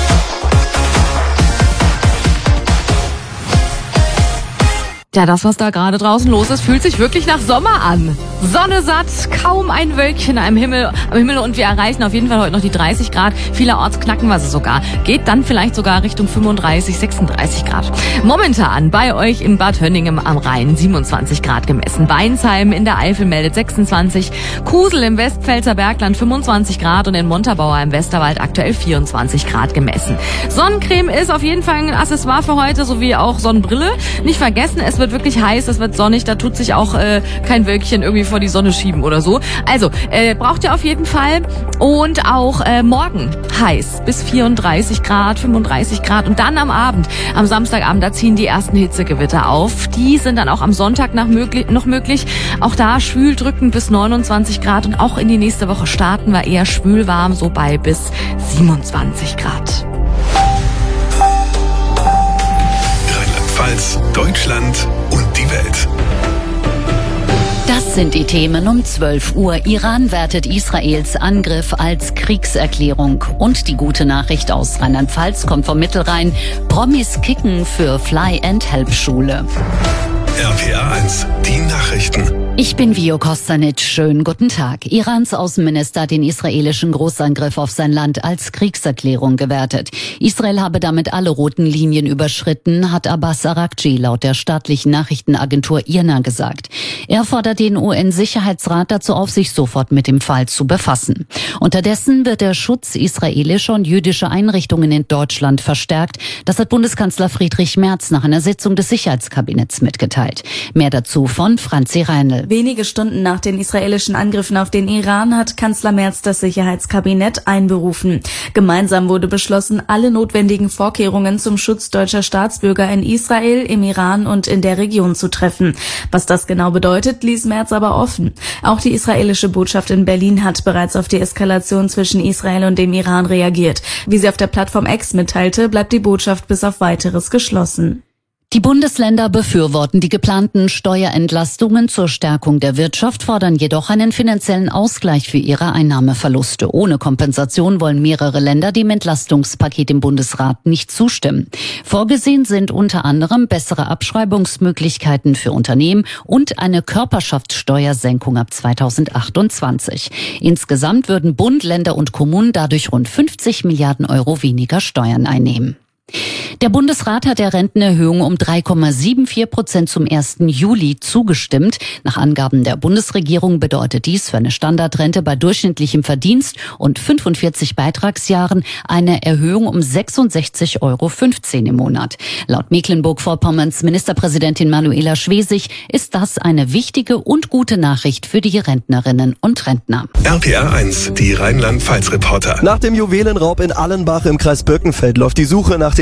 Ja, das, was da gerade draußen los ist, fühlt sich wirklich nach Sommer an. Sonne satt, kaum ein Wölkchen am Himmel und wir erreichen auf jeden Fall heute noch die 30 Grad. Vielerorts knacken wir sie sogar. Geht dann vielleicht sogar Richtung 35, 36 Grad. Momentan bei euch in Bad Hönningen am Rhein 27 Grad gemessen. Weinsheim in der Eifel meldet 26. Kusel im Westpfälzer Bergland 25 Grad und in Montabaur im Westerwald aktuell 24 Grad gemessen. Sonnencreme ist auf jeden Fall ein Accessoire für heute, sowie auch Sonnenbrille. Nicht vergessen, es wird wirklich heiß, es wird sonnig, da tut sich auch kein Wölkchen irgendwie vor die Sonne schieben oder so. Also, braucht ihr auf jeden Fall. Und auch morgen heiß, bis 34 Grad, 35 Grad. Und dann am Abend, am Samstagabend, da ziehen die ersten Hitzegewitter auf. Die sind dann auch am Sonntag noch möglich. Auch da schwül drückend bis 29 Grad. Und auch in die nächste Woche starten wir eher schwülwarm, so bei bis 27 Grad. Rheinland-Pfalz, Deutschland und die Welt. Das sind die Themen um 12 Uhr. Iran wertet Israels Angriff als Kriegserklärung. Und die gute Nachricht aus Rheinland-Pfalz kommt vom Mittelrhein. Promis kicken für Fly-and-Help-Schule. RPA1, die Nachrichten. Ich bin Vio Kostanic. Schönen guten Tag. Irans Außenminister hat den israelischen Großangriff auf sein Land als Kriegserklärung gewertet. Israel habe damit alle roten Linien überschritten, hat Abbas Araghchi laut der staatlichen Nachrichtenagentur IRNA gesagt. Er fordert den UN-Sicherheitsrat dazu auf, sich sofort mit dem Fall zu befassen. Unterdessen wird der Schutz israelischer und jüdischer Einrichtungen in Deutschland verstärkt. Das hat Bundeskanzler Friedrich Merz nach einer Sitzung des Sicherheitskabinetts mitgeteilt. Mehr dazu von Franzi Reinl. Wenige Stunden nach den israelischen Angriffen auf den Iran hat Kanzler Merz das Sicherheitskabinett einberufen. Gemeinsam wurde beschlossen, alle notwendigen Vorkehrungen zum Schutz deutscher Staatsbürger in Israel, im Iran und in der Region zu treffen. Was das genau bedeutet, ließ Merz aber offen. Auch die israelische Botschaft in Berlin hat bereits auf die Eskalation zwischen Israel und dem Iran reagiert. Wie sie auf der Plattform X mitteilte, bleibt die Botschaft bis auf Weiteres geschlossen. Die Bundesländer befürworten die geplanten Steuerentlastungen zur Stärkung der Wirtschaft, fordern jedoch einen finanziellen Ausgleich für ihre Einnahmeverluste. Ohne Kompensation wollen mehrere Länder dem Entlastungspaket im Bundesrat nicht zustimmen. Vorgesehen sind unter anderem bessere Abschreibungsmöglichkeiten für Unternehmen und eine Körperschaftssteuersenkung ab 2028. Insgesamt würden Bund, Länder und Kommunen dadurch rund 50 Milliarden Euro weniger Steuern einnehmen. Der Bundesrat hat der Rentenerhöhung um 3,74% zum 1. Juli zugestimmt. Nach Angaben der Bundesregierung bedeutet dies für eine Standardrente bei durchschnittlichem Verdienst und 45 Beitragsjahren eine Erhöhung um 66,15 Euro im Monat. Laut Mecklenburg-Vorpommerns Ministerpräsidentin Manuela Schwesig ist das eine wichtige und gute Nachricht für die Rentnerinnen und Rentner. RPA1, die Rheinland-Pfalz-Reporter. Nach dem Juwelenraub in Allenbach im Kreis Birkenfeld läuft die Suche nach den Tätern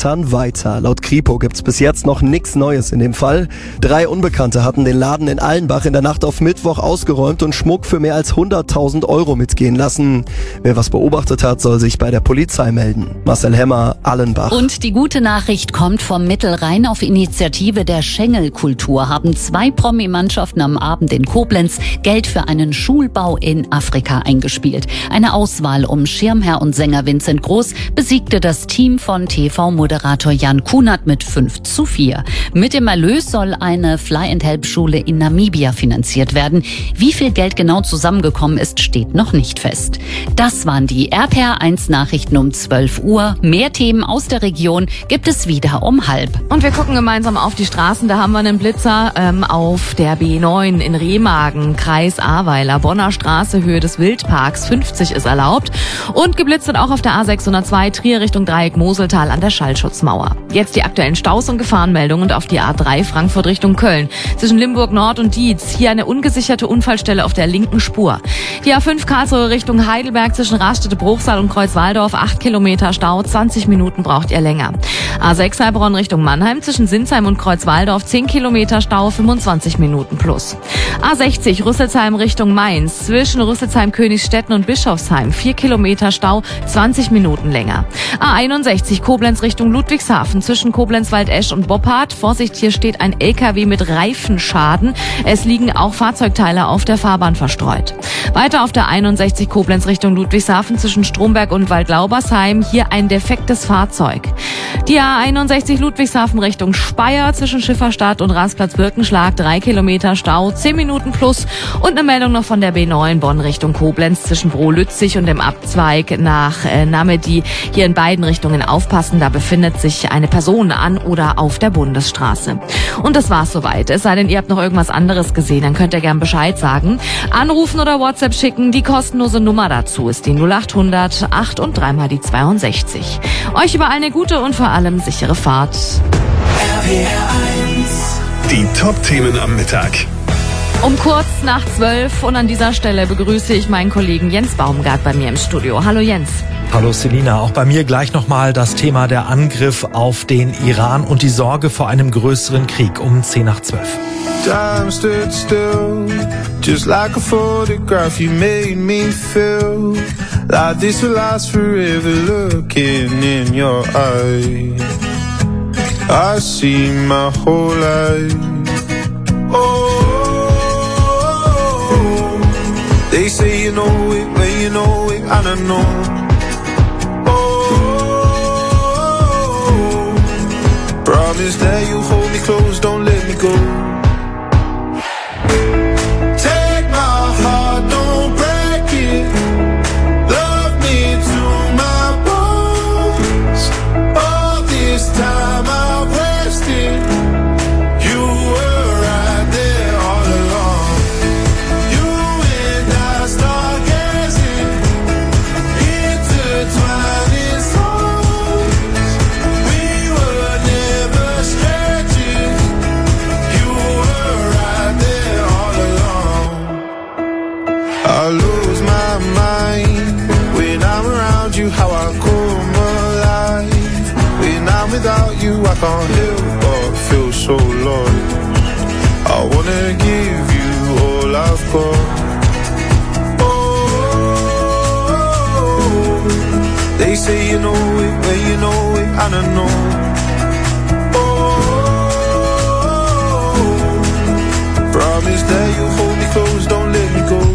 rattern weiter. Laut Kripo gibt's bis jetzt noch nichts Neues in dem Fall. 3 Unbekannte hatten den Laden in Allenbach in der Nacht auf Mittwoch ausgeräumt und Schmuck für mehr als 100.000 Euro mitgehen lassen. Wer was beobachtet hat, soll sich bei der Polizei melden. Marcel Hemmer, Allenbach. Und die gute Nachricht kommt vom Mittelrhein. Auf Initiative der Schengelkultur haben 2 Promi-Mannschaften am Abend in Koblenz Geld für einen Schulbau in Afrika eingespielt. Eine Auswahl um Schirmherr und Sänger Vincent Groß besiegte das Team von TV-Moderator Jan Kunert mit 5:4. Mit dem Erlös soll eine Fly-and-Help-Schule in Namibia finanziert werden. Wie viel Geld genau zusammengekommen ist, steht noch nicht fest. Das waren die RPR1-Nachrichten um 12 Uhr. Mehr Themen aus der Region gibt es wieder um 12:30. Und wir gucken gemeinsam auf die Straßen. Da haben wir einen Blitzer auf der B9 in Remagen, Kreis Ahrweiler, Bonner Straße, Höhe des Wildparks. 50 ist erlaubt. Und geblitzt wird auch auf der A602 Trier Richtung Dreieck Moseltal an der Schallschutzmauer. Jetzt die aktuellen Staus und Gefahrenmeldungen und auf die A3 Frankfurt Richtung Köln. Zwischen Limburg Nord und Dietz. Hier eine ungesicherte Unfallstelle auf der linken Spur. Die A5 Karlsruhe Richtung Heidelberg zwischen Raststätte Bruchsal und Kreuzwaldorf. 8 Kilometer Stau. 20 Minuten braucht ihr länger. A6 Heilbronn Richtung Mannheim zwischen Sinsheim und Kreuzwaldorf. 10 Kilometer Stau. 25 Minuten plus. A60 Rüsselsheim Richtung Mainz. Zwischen Rüsselsheim, Königstetten und Bischofsheim. 4 Kilometer Stau. 20 Minuten länger. A61 Koblenz Richtung Ludwigshafen zwischen Koblenz-Waldesch und Boppard. Vorsicht, hier steht ein LKW mit Reifenschaden. Es liegen auch Fahrzeugteile auf der Fahrbahn verstreut. Weiter auf der 61 Koblenz Richtung Ludwigshafen zwischen Stromberg und Waldlaubersheim. Hier ein defektes Fahrzeug. Die A61 Ludwigshafen Richtung Speyer zwischen Schifferstadt und Rastplatz Birkenschlag. 3 Kilometer Stau, 10 Minuten plus. Und eine Meldung noch von der B9 Bonn Richtung Koblenz zwischen Brohlützig und dem Abzweig nach Namedi. Hier in beiden Richtungen aufpassen, da befindet sich eine Person an oder auf der Bundesstraße. Und das war's soweit. Es sei denn, ihr habt noch irgendwas anderes gesehen, dann könnt ihr gern Bescheid sagen. Anrufen oder WhatsApp schicken, die kostenlose Nummer dazu ist die 0800 8 und 3 mal die 62. Euch überall eine gute und vor allem sichere Fahrt. Die Top-Themen am Mittag. Um kurz nach 12 und an dieser Stelle begrüße ich meinen Kollegen Jens Baumgart bei mir im Studio. Hallo Jens. Hallo Selina, auch bei mir gleich nochmal das Thema der Angriff auf den Iran und die Sorge vor einem größeren Krieg um 10 nach 12. Time stood still, just like a photograph. You made me feel like this will last forever. Looking in your eyes, I see my whole life. Oh, they say you know it when you know it, I don't know. Promise that you hold me close, don't let me go. Take my heart, don't break it. Love me to my bones. All this time I've wasted. You were right there all along. You and I start gazing, intertwining souls. We were never strangers. You were right there all along. I lose my mind when I'm around you. How I come alive when I'm without you. I can't help but feel so lost. I wanna give you all I've got. They say you know it when you know it, I don't know. Promise that you hold me close, don't let me go.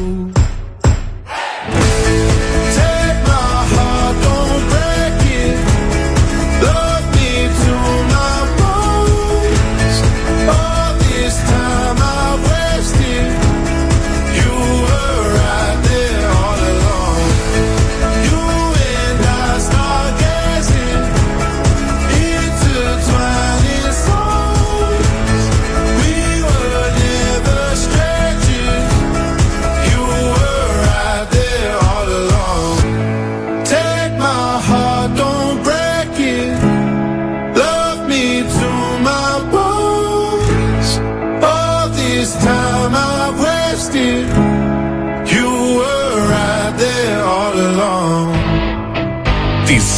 Take my heart, don't break it. Love me to my bones. All this time I wasted. You were right there all along. You and I start gazing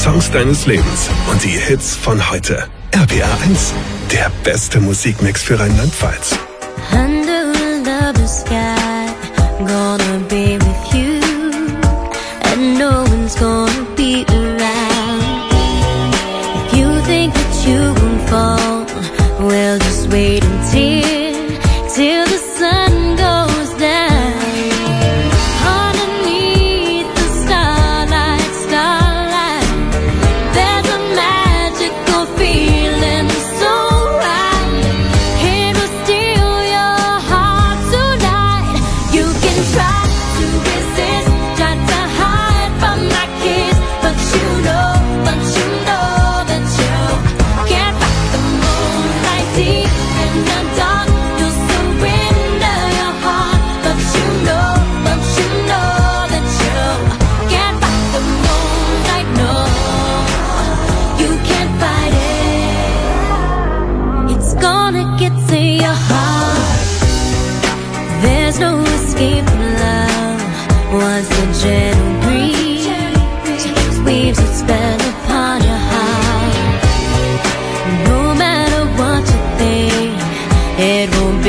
Songs deines Lebens und die Hits von heute. RPR 1, der beste Musikmix für Rheinland-Pfalz. Under a lover's sky, gonna be with you, and no one's gonna be around. If you think that you won't fall, well, just wait till the sun goes down. Underneath the starlight, there's a magical feeling so right. It will steal your heart tonight. You can try to resist, try to hide from my kiss, but you know that you can't fight the moonlight deep in the dark. You'll surrender your heart, but you know that you can't fight the moonlight. No, you can't fight it. It's gonna get to your heart. There's no escape from love. Once the gentle breeze weaves its spell upon your heart, no matter what you think, it won't